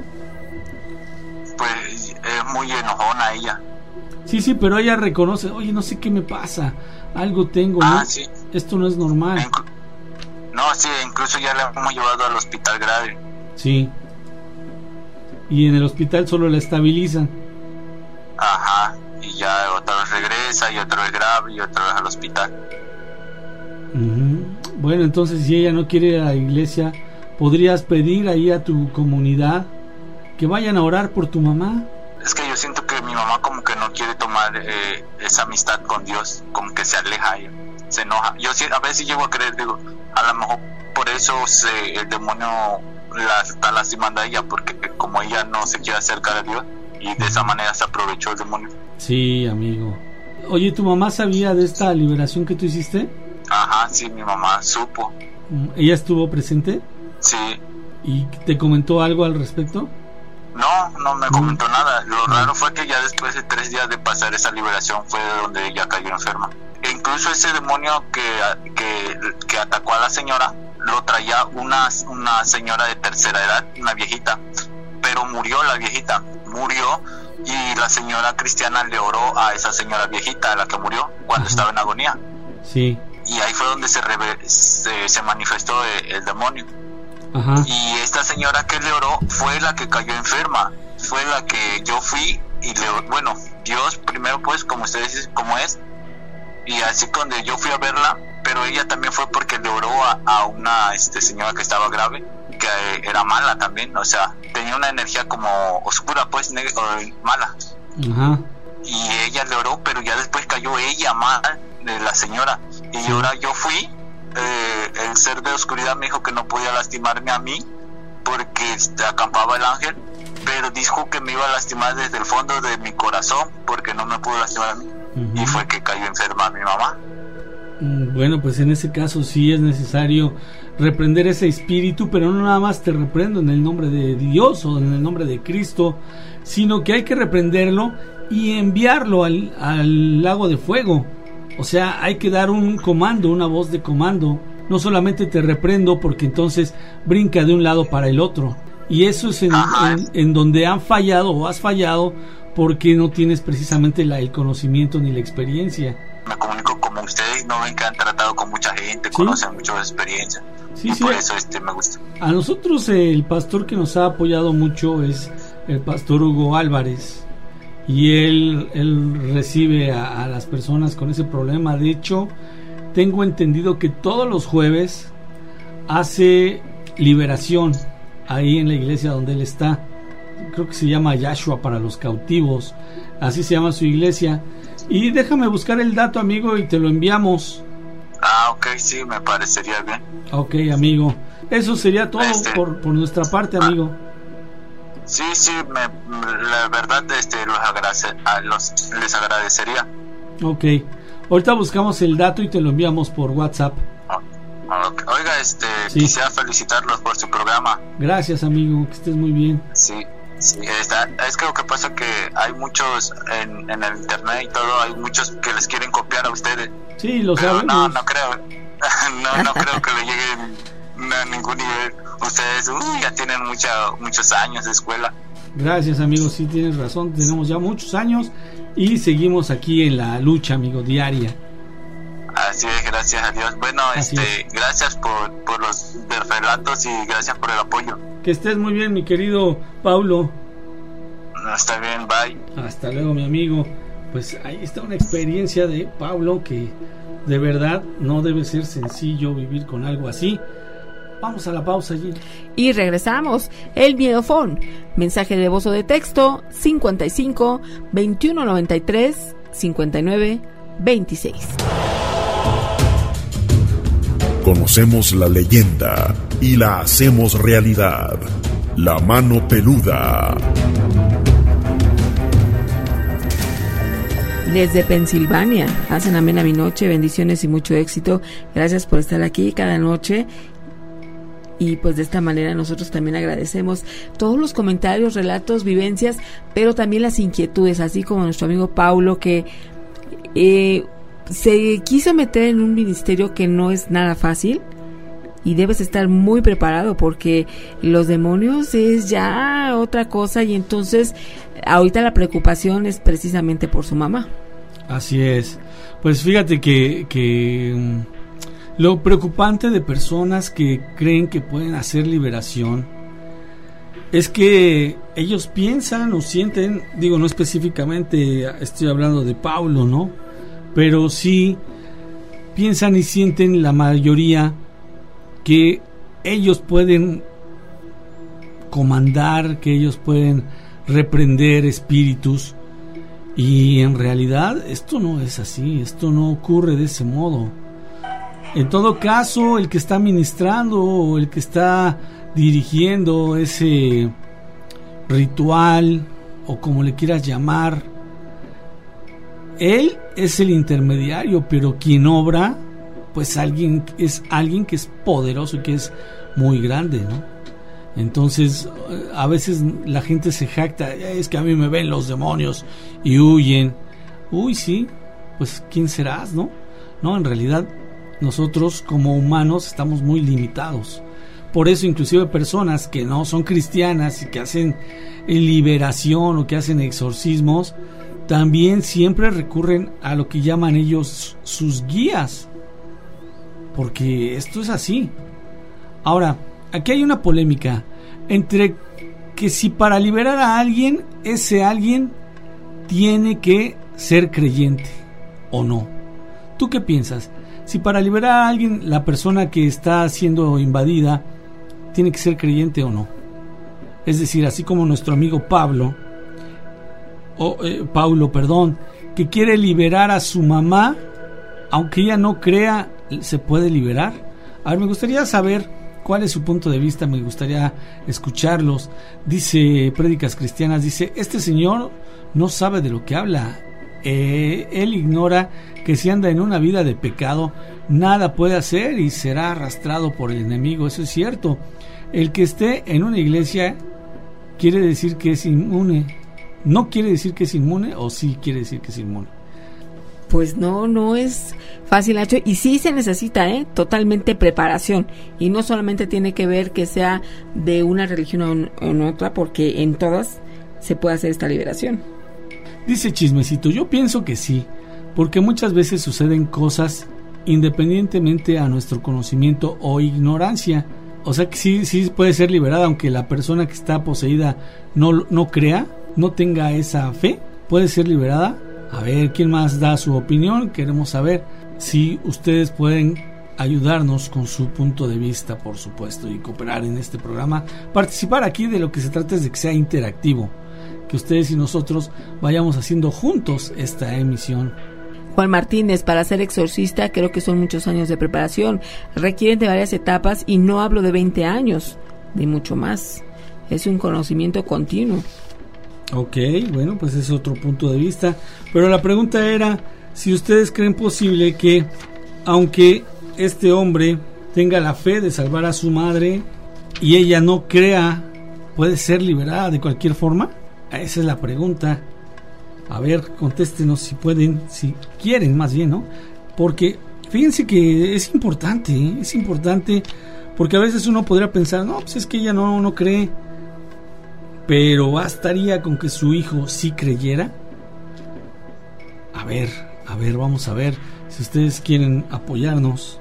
Pues es muy enojona ella.
Sí, sí, pero ella reconoce, oye, no sé qué me pasa, algo tengo, ¿no?
Ah, sí.
Esto no es normal.
Inclu- no, sí, incluso ya la hemos llevado al hospital grave.
Sí. Y en el hospital solo la estabilizan.
Ajá, y ya otra vez regresa, y otra vez grave, y otra vez al hospital.
Uh-huh. Bueno, entonces si ella no quiere ir a la iglesia, ¿podrías pedir ahí a tu comunidad que vayan a orar por tu mamá?
Es que yo siento que mi mamá como que no quiere tomar eh, esa amistad con Dios, como que se aleja ella, se enoja. Yo sí, a veces llego a creer, digo, a lo mejor por eso se, el demonio la está lastimando a ella, porque como ella no se quiere acercar a Dios, y de esa manera se aprovechó el demonio.
Sí, amigo. Oye, ¿tu mamá sabía de esta liberación que tú hiciste?
Ajá, sí, mi mamá supo.
¿Ella estuvo presente?
Sí.
¿Y te comentó algo al respecto?
No, no me comentó nada. Lo raro fue que ya después de tres días de pasar esa liberación fue donde ella cayó enferma. E incluso ese demonio que, que, que atacó a la señora lo traía una, una señora de tercera edad, una viejita, pero murió la viejita, murió, y la señora cristiana le oró a esa señora viejita, a la que murió cuando Ajá. estaba en agonía.
Sí.
Y ahí fue donde se, reve- se, se manifestó el, el demonio.
Ajá.
Y esta señora que le oró fue la que cayó enferma, fue la que yo fui y le, bueno, Dios primero, pues, como ustedes dicen, como es, y así cuando yo fui a verla, pero ella también fue porque le oró a, a una este, señora que estaba grave, que eh, era mala también, o sea, tenía una energía como oscura, pues, neg- o, mala.
Ajá.
Y ella le oró, pero ya después cayó ella mal, de la señora, y sí. Ahora yo fui, eh, el ser de oscuridad me dijo que no podía lastimarme a mí, porque este, acampaba el ángel, pero dijo que me iba a lastimar desde el fondo de mi corazón, porque no me pudo lastimar a mí, uh-huh. Y fue que cayó enferma mi mamá.
Bueno, pues en ese caso sí es necesario reprender ese espíritu, pero no nada más te reprendo en el nombre de Dios o en el nombre de Cristo, sino que hay que reprenderlo y enviarlo al, al lago de fuego. O sea, hay que dar un comando, una voz de comando. No solamente te reprendo porque entonces brinca de un lado para el otro. Y eso es en, en, en donde han fallado o has fallado porque no tienes precisamente la, el conocimiento ni la experiencia.
Me comunico como ustedes, no ven que han tratado con mucha gente, ¿sí? Conocen mucha experiencia.
Sí,
y
sí.
Por eso este me gusta.
A nosotros el pastor que nos ha apoyado mucho es el pastor Hugo Álvarez. Y él, él recibe a, a las personas con ese problema. De hecho, tengo entendido que todos los jueves hace liberación ahí en la iglesia donde él está. Creo que se llama Yahshua para los cautivos. Así se llama su iglesia. Y déjame buscar el dato, amigo, y te lo enviamos.
Ah, ok, sí, me parecería bien.
Ok, amigo. Eso sería todo este... por, por nuestra parte, amigo. Ah.
Sí, sí, me, la verdad este, los agradece, a los, les agradecería.
Ok. Ahorita buscamos el dato y te lo enviamos por WhatsApp.
Oiga, este,
sí.
quisiera felicitarlos por su programa.
Gracias, amigo, que estés muy bien.
Sí, sí, está, es que lo que pasa que hay muchos en, en el internet y todo, hay muchos que les quieren copiar a ustedes.
Sí, lo
Pero
sabemos.
no, no creo, no, no creo que le lleguen a ningún nivel. Ustedes uy, ya tienen mucha, muchos años de escuela.
Gracias, amigo, sí tienes razón, tenemos ya muchos años y seguimos aquí en la lucha, amigo, diaria.
Así es, gracias a Dios. Bueno,
Así
este,
es.
gracias por, por los relatos y gracias por el apoyo.
Que estés muy bien, mi querido Paulo.
Está bien, bye.
Hasta luego, mi amigo. Pues ahí está una experiencia de Paulo que de verdad no debe ser sencillo vivir con algo así. Vamos a la pausa allí.
Y regresamos. El Miedofón. Mensaje de voz o de texto cincuenta y cinco, veintiuno noventa y tres, cincuenta y nueve, veintiséis.
Conocemos la leyenda y la hacemos realidad. La mano peluda.
Desde Pensilvania, hacen amena mi noche, bendiciones y mucho éxito. Gracias por estar aquí cada noche. Y pues de esta manera nosotros también agradecemos todos los comentarios, relatos, vivencias, pero también las inquietudes, así como nuestro amigo Paulo, que eh, se quiso meter en un ministerio que no es nada fácil y debes estar muy preparado porque los demonios es ya otra cosa, y entonces ahorita la preocupación es precisamente por su mamá.
Así es. Pues fíjate que, que lo preocupante de personas que creen que pueden hacer liberación es que ellos piensan o sienten, digo, no específicamente estoy hablando de Paulo, ¿no? Pero sí piensan y sienten la mayoría que ellos pueden comandar, que ellos pueden reprender espíritus, y en realidad esto no es así, esto no ocurre de ese modo. En todo caso, el que está ministrando o el que está dirigiendo ese ritual o como le quieras llamar, él es el intermediario, pero quien obra pues alguien es alguien que es poderoso y que es muy grande, ¿no? Entonces a veces la gente se jacta, es que a mí me ven los demonios y huyen. Uy, sí, pues ¿quién serás, no? No, en realidad nosotros como humanos estamos muy limitados. Por eso inclusive personas que no son cristianas y que hacen liberación o que hacen exorcismos, también siempre recurren a lo que llaman ellos sus guías, porque esto es así. Ahora, aquí hay una polémica entre que si para liberar a alguien, ese alguien tiene que ser creyente o no. ¿Tú qué piensas? Si para liberar a alguien, la persona que está siendo invadida tiene que ser creyente o no. Es decir, así como nuestro amigo Pablo o eh, Paulo, perdón, que quiere liberar a su mamá, aunque ella no crea, ¿se puede liberar? A ver, me gustaría saber cuál es su punto de vista, me gustaría escucharlos. Dice Prédicas Cristianas, dice, este señor no sabe de lo que habla. Eh, él ignora que si anda en una vida de pecado, nada puede hacer y será arrastrado por el enemigo. Eso es cierto. El que esté en una iglesia quiere decir que es inmune. ¿No quiere decir que es inmune o sí quiere decir que es inmune?
Pues no, no es fácil, Nacho, y sí se necesita, ¿eh? Totalmente preparación, y no solamente tiene que ver que sea de una religión o en otra, porque en todas se puede hacer esta liberación.
Dice Chismecito, yo pienso que sí, porque muchas veces suceden cosas independientemente a nuestro conocimiento o ignorancia. O sea que sí, sí puede ser liberada, aunque la persona que está poseída no, no crea, no tenga esa fe, puede ser liberada. A ver, ¿quién más da su opinión? Queremos saber si ustedes pueden ayudarnos con su punto de vista, por supuesto, y cooperar en este programa. Participar aquí, de lo que se trata es de que sea interactivo, que ustedes y nosotros vayamos haciendo juntos esta emisión.
Juan Martínez, para ser exorcista creo que son muchos años de preparación, requieren de varias etapas, y no hablo de veinte años, de mucho más. Es un conocimiento continuo.
Ok, bueno, pues es otro punto de vista. Pero la pregunta era si ustedes creen posible que, aunque este hombre tenga la fe de salvar a su madre y ella no crea, ¿puede ser liberada de cualquier forma? Esa es la pregunta. A ver, contéstenos si pueden, si quieren más bien, ¿no? Porque fíjense que es importante, ¿eh? Es importante porque a veces uno podría pensar, no, pues es que ella no, no cree, pero bastaría con que su hijo sí creyera. A ver, a ver, vamos a ver si ustedes quieren apoyarnos.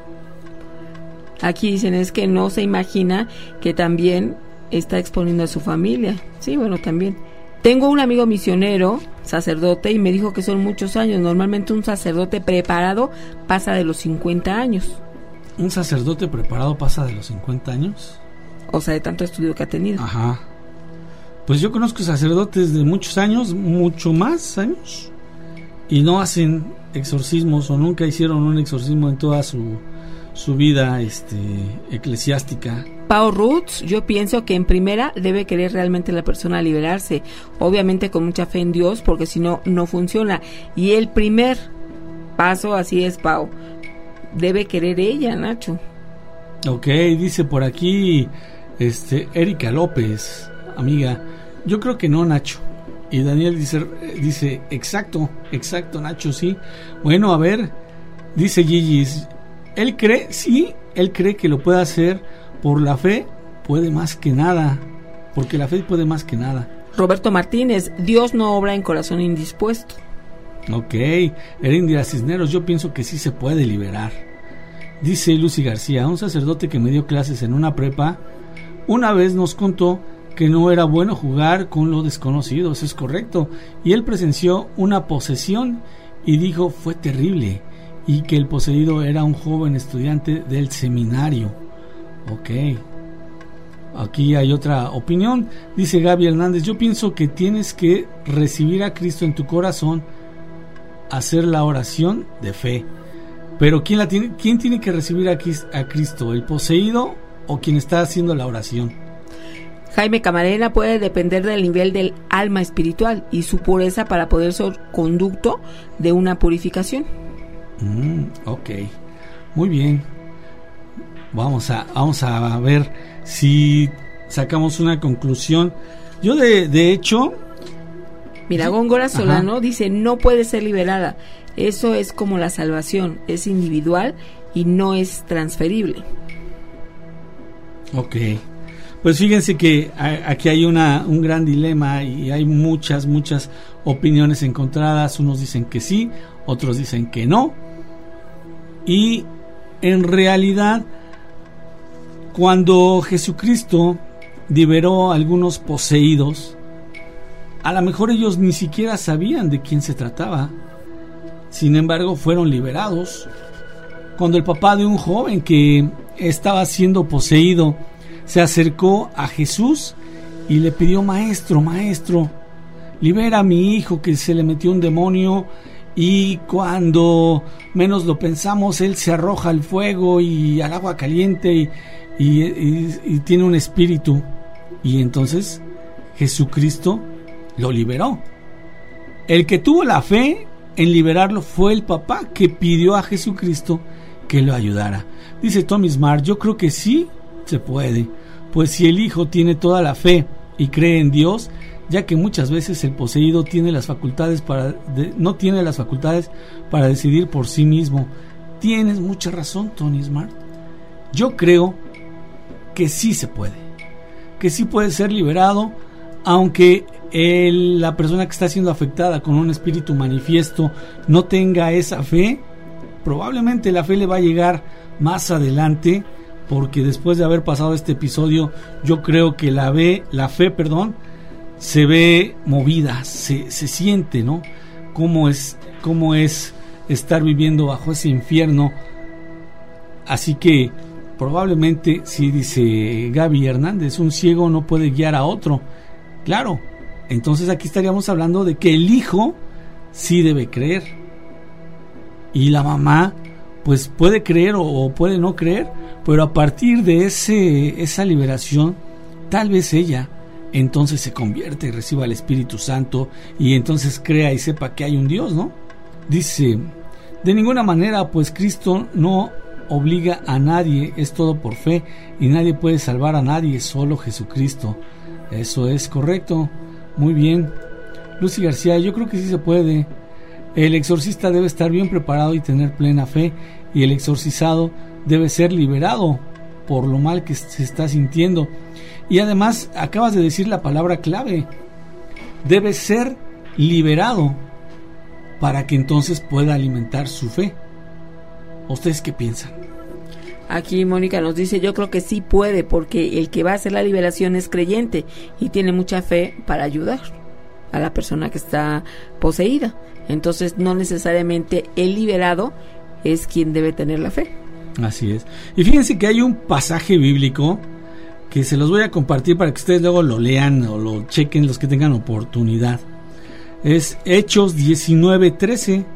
Aquí dicen es que no se imagina que también está exponiendo a su familia. Sí, bueno, también. Tengo un amigo misionero, sacerdote, y me dijo que son muchos años. Normalmente un sacerdote preparado pasa de los cincuenta años.
¿Un sacerdote preparado pasa de los cincuenta años?
O sea, de tanto estudio que ha tenido.
Ajá. Pues yo conozco sacerdotes de muchos años, mucho más años, y no hacen exorcismos o nunca hicieron un exorcismo en toda su, su vida este, eclesiástica.
Pao Roots, yo pienso que en primera debe querer realmente la persona liberarse, obviamente con mucha fe en Dios, porque si no, no funciona. Y el primer paso, así es, Pao, debe querer ella, Nacho.
Ok, dice por aquí este Erika López, amiga, yo creo que no, Nacho. Y Daniel dice, dice exacto, exacto, Nacho, sí. Bueno, a ver, dice Gigi, él cree, sí, él cree que lo puede hacer. Por la fe puede más que nada, porque la fe puede más que nada.
Roberto Martínez, Dios no obra en corazón indispuesto.
Ok, Erindira Cisneros, yo pienso que sí se puede liberar. Dice Lucy García, un sacerdote que me dio clases en una prepa, una vez nos contó que no era bueno jugar con lo desconocido, eso es correcto, y él presenció una posesión y dijo fue terrible, y que el poseído era un joven estudiante del seminario. Ok, aquí hay otra opinión. Dice Gaby Hernández, yo pienso que tienes que recibir a Cristo en tu corazón, hacer la oración de fe. Pero ¿quién, la tiene, ¿quién tiene que recibir a Cristo? ¿El poseído o quien está haciendo la oración?
Jaime Camarena, puede depender del nivel del alma espiritual y su pureza para poder ser conducto de una purificación.
Mm, ok, muy bien. Vamos a, vamos a ver si sacamos una conclusión. Yo de, de hecho...
Mira, Góngora Solano dice, no puede ser liberada. Eso es como la salvación, es individual y no es transferible.
Ok. Pues fíjense que aquí hay una, un gran dilema y hay muchas, muchas opiniones encontradas. Unos dicen que sí, otros dicen que no. Y en realidad... Cuando Jesucristo liberó a algunos poseídos, a lo mejor ellos ni siquiera sabían de quién se trataba. Sin embargo, fueron liberados. Cuando el papá de un joven que estaba siendo poseído se acercó a Jesús y le pidió, maestro, maestro, libera a mi hijo que se le metió un demonio, y cuando menos lo pensamos, él se arroja al fuego y al agua caliente y Y, y, y tiene un espíritu. Y entonces Jesucristo lo liberó. El que tuvo la fe en liberarlo fue el papá, que pidió a Jesucristo que lo ayudara. Dice Tommy Smart, yo creo que sí se puede, pues si el hijo tiene toda la fe y cree en Dios, ya que muchas veces el poseído tiene las facultades para de, no tiene las facultades para decidir por sí mismo. Tienes mucha razón, Tony Smart. Yo creo que sí se puede, que sí puede ser liberado, aunque el, la persona que está siendo afectada con un espíritu manifiesto no tenga esa fe. Probablemente la fe le va a llegar más adelante, porque después de haber pasado este episodio, yo creo que la fe, la fe, perdón, se ve movida, se, se siente, ¿no? Cómo es, cómo es estar viviendo bajo ese infierno. Así que probablemente, si dice Gaby Hernández, un ciego no puede guiar a otro. Claro, entonces aquí estaríamos hablando de que el hijo sí debe creer. Y la mamá, pues puede creer o, o puede no creer, pero a partir de ese, esa liberación, tal vez ella entonces se convierte y reciba el Espíritu Santo y entonces crea y sepa que hay un Dios, ¿no? Dice De ninguna manera, pues Cristo no obliga a nadie, es todo por fe, y nadie puede salvar a nadie, solo Jesucristo. Eso es correcto. Muy bien. Lucy García, yo creo que sí se puede. El exorcista debe estar bien preparado y tener plena fe, y el exorcizado debe ser liberado por lo mal que se está sintiendo. Y además acabas de decir la palabra clave: debe ser liberado para que entonces pueda alimentar su fe. ¿Ustedes qué piensan?
Aquí Mónica nos dice, yo creo que sí puede, porque el que va a hacer la liberación es creyente y tiene mucha fe para ayudar a la persona que está poseída. Entonces no necesariamente el liberado es quien debe tener la fe.
Así es. Y fíjense que hay un pasaje bíblico que se los voy a compartir para que ustedes luego lo lean o lo chequen los que tengan oportunidad. Es Hechos diecinueve trece.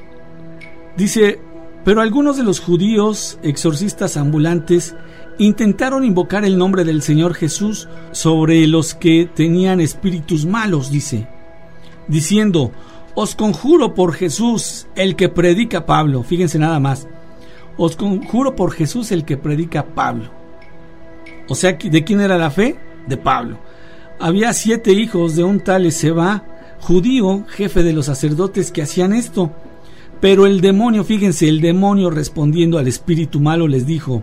Dice: pero algunos de los judíos exorcistas ambulantes intentaron invocar el nombre del Señor Jesús sobre los que tenían espíritus malos, dice, diciendo: os conjuro por Jesús, el que predica Pablo. Fíjense nada más. Os conjuro por Jesús, el que predica Pablo. O sea, ¿de quién era la fe? De Pablo. Había siete hijos de un tal Esceva, judío, jefe de los sacerdotes, que hacían esto. Pero el demonio, fíjense, el demonio respondiendo al espíritu malo les dijo: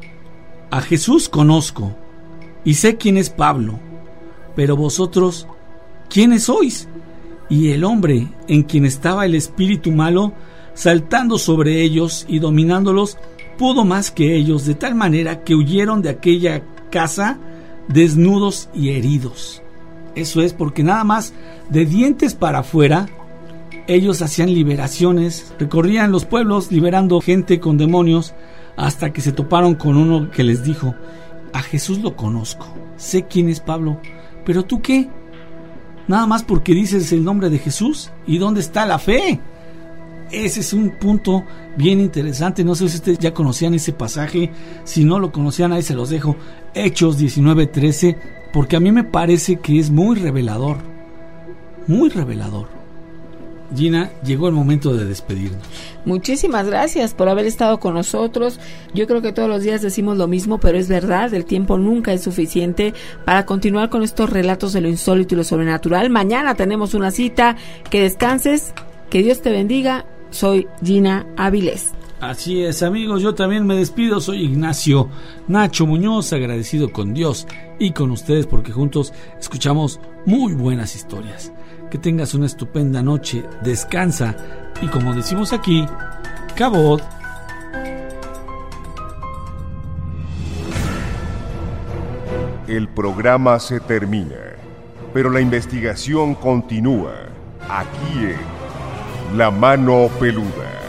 a Jesús conozco y sé quién es Pablo, pero vosotros, ¿quiénes sois? Y el hombre en quien estaba el espíritu malo, saltando sobre ellos y dominándolos, pudo más que ellos, de tal manera que huyeron de aquella casa desnudos y heridos. Eso es, porque nada más de dientes para afuera ellos hacían liberaciones, recorrían los pueblos liberando gente con demonios, hasta que se toparon con uno que les dijo: a Jesús lo conozco, sé quién es Pablo, pero ¿tú qué? Nada más porque dices el nombre de Jesús. ¿Y dónde está la fe? Ese es un punto bien interesante. No sé si ustedes ya conocían ese pasaje. Si no lo conocían, ahí se los dejo. Hechos diecinueve trece, porque a mí me parece que es muy revelador. Muy revelador. Gina, llegó el momento de despedirnos.
Muchísimas gracias por haber estado con nosotros. Yo creo que todos los días decimos lo mismo, pero es verdad, el tiempo nunca es suficiente para continuar con estos relatos de lo insólito y lo sobrenatural. Mañana tenemos una cita. Que descanses, que Dios te bendiga. Soy Gina Avilés.
Así es, amigos, yo también me despido. Soy Ignacio Nacho Muñoz, agradecido con Dios y con ustedes porque juntos escuchamos muy buenas historias. Que tengas una estupenda noche, descansa y, como decimos aquí, cabot.
El programa se termina, pero la investigación continúa aquí en La Mano Peluda.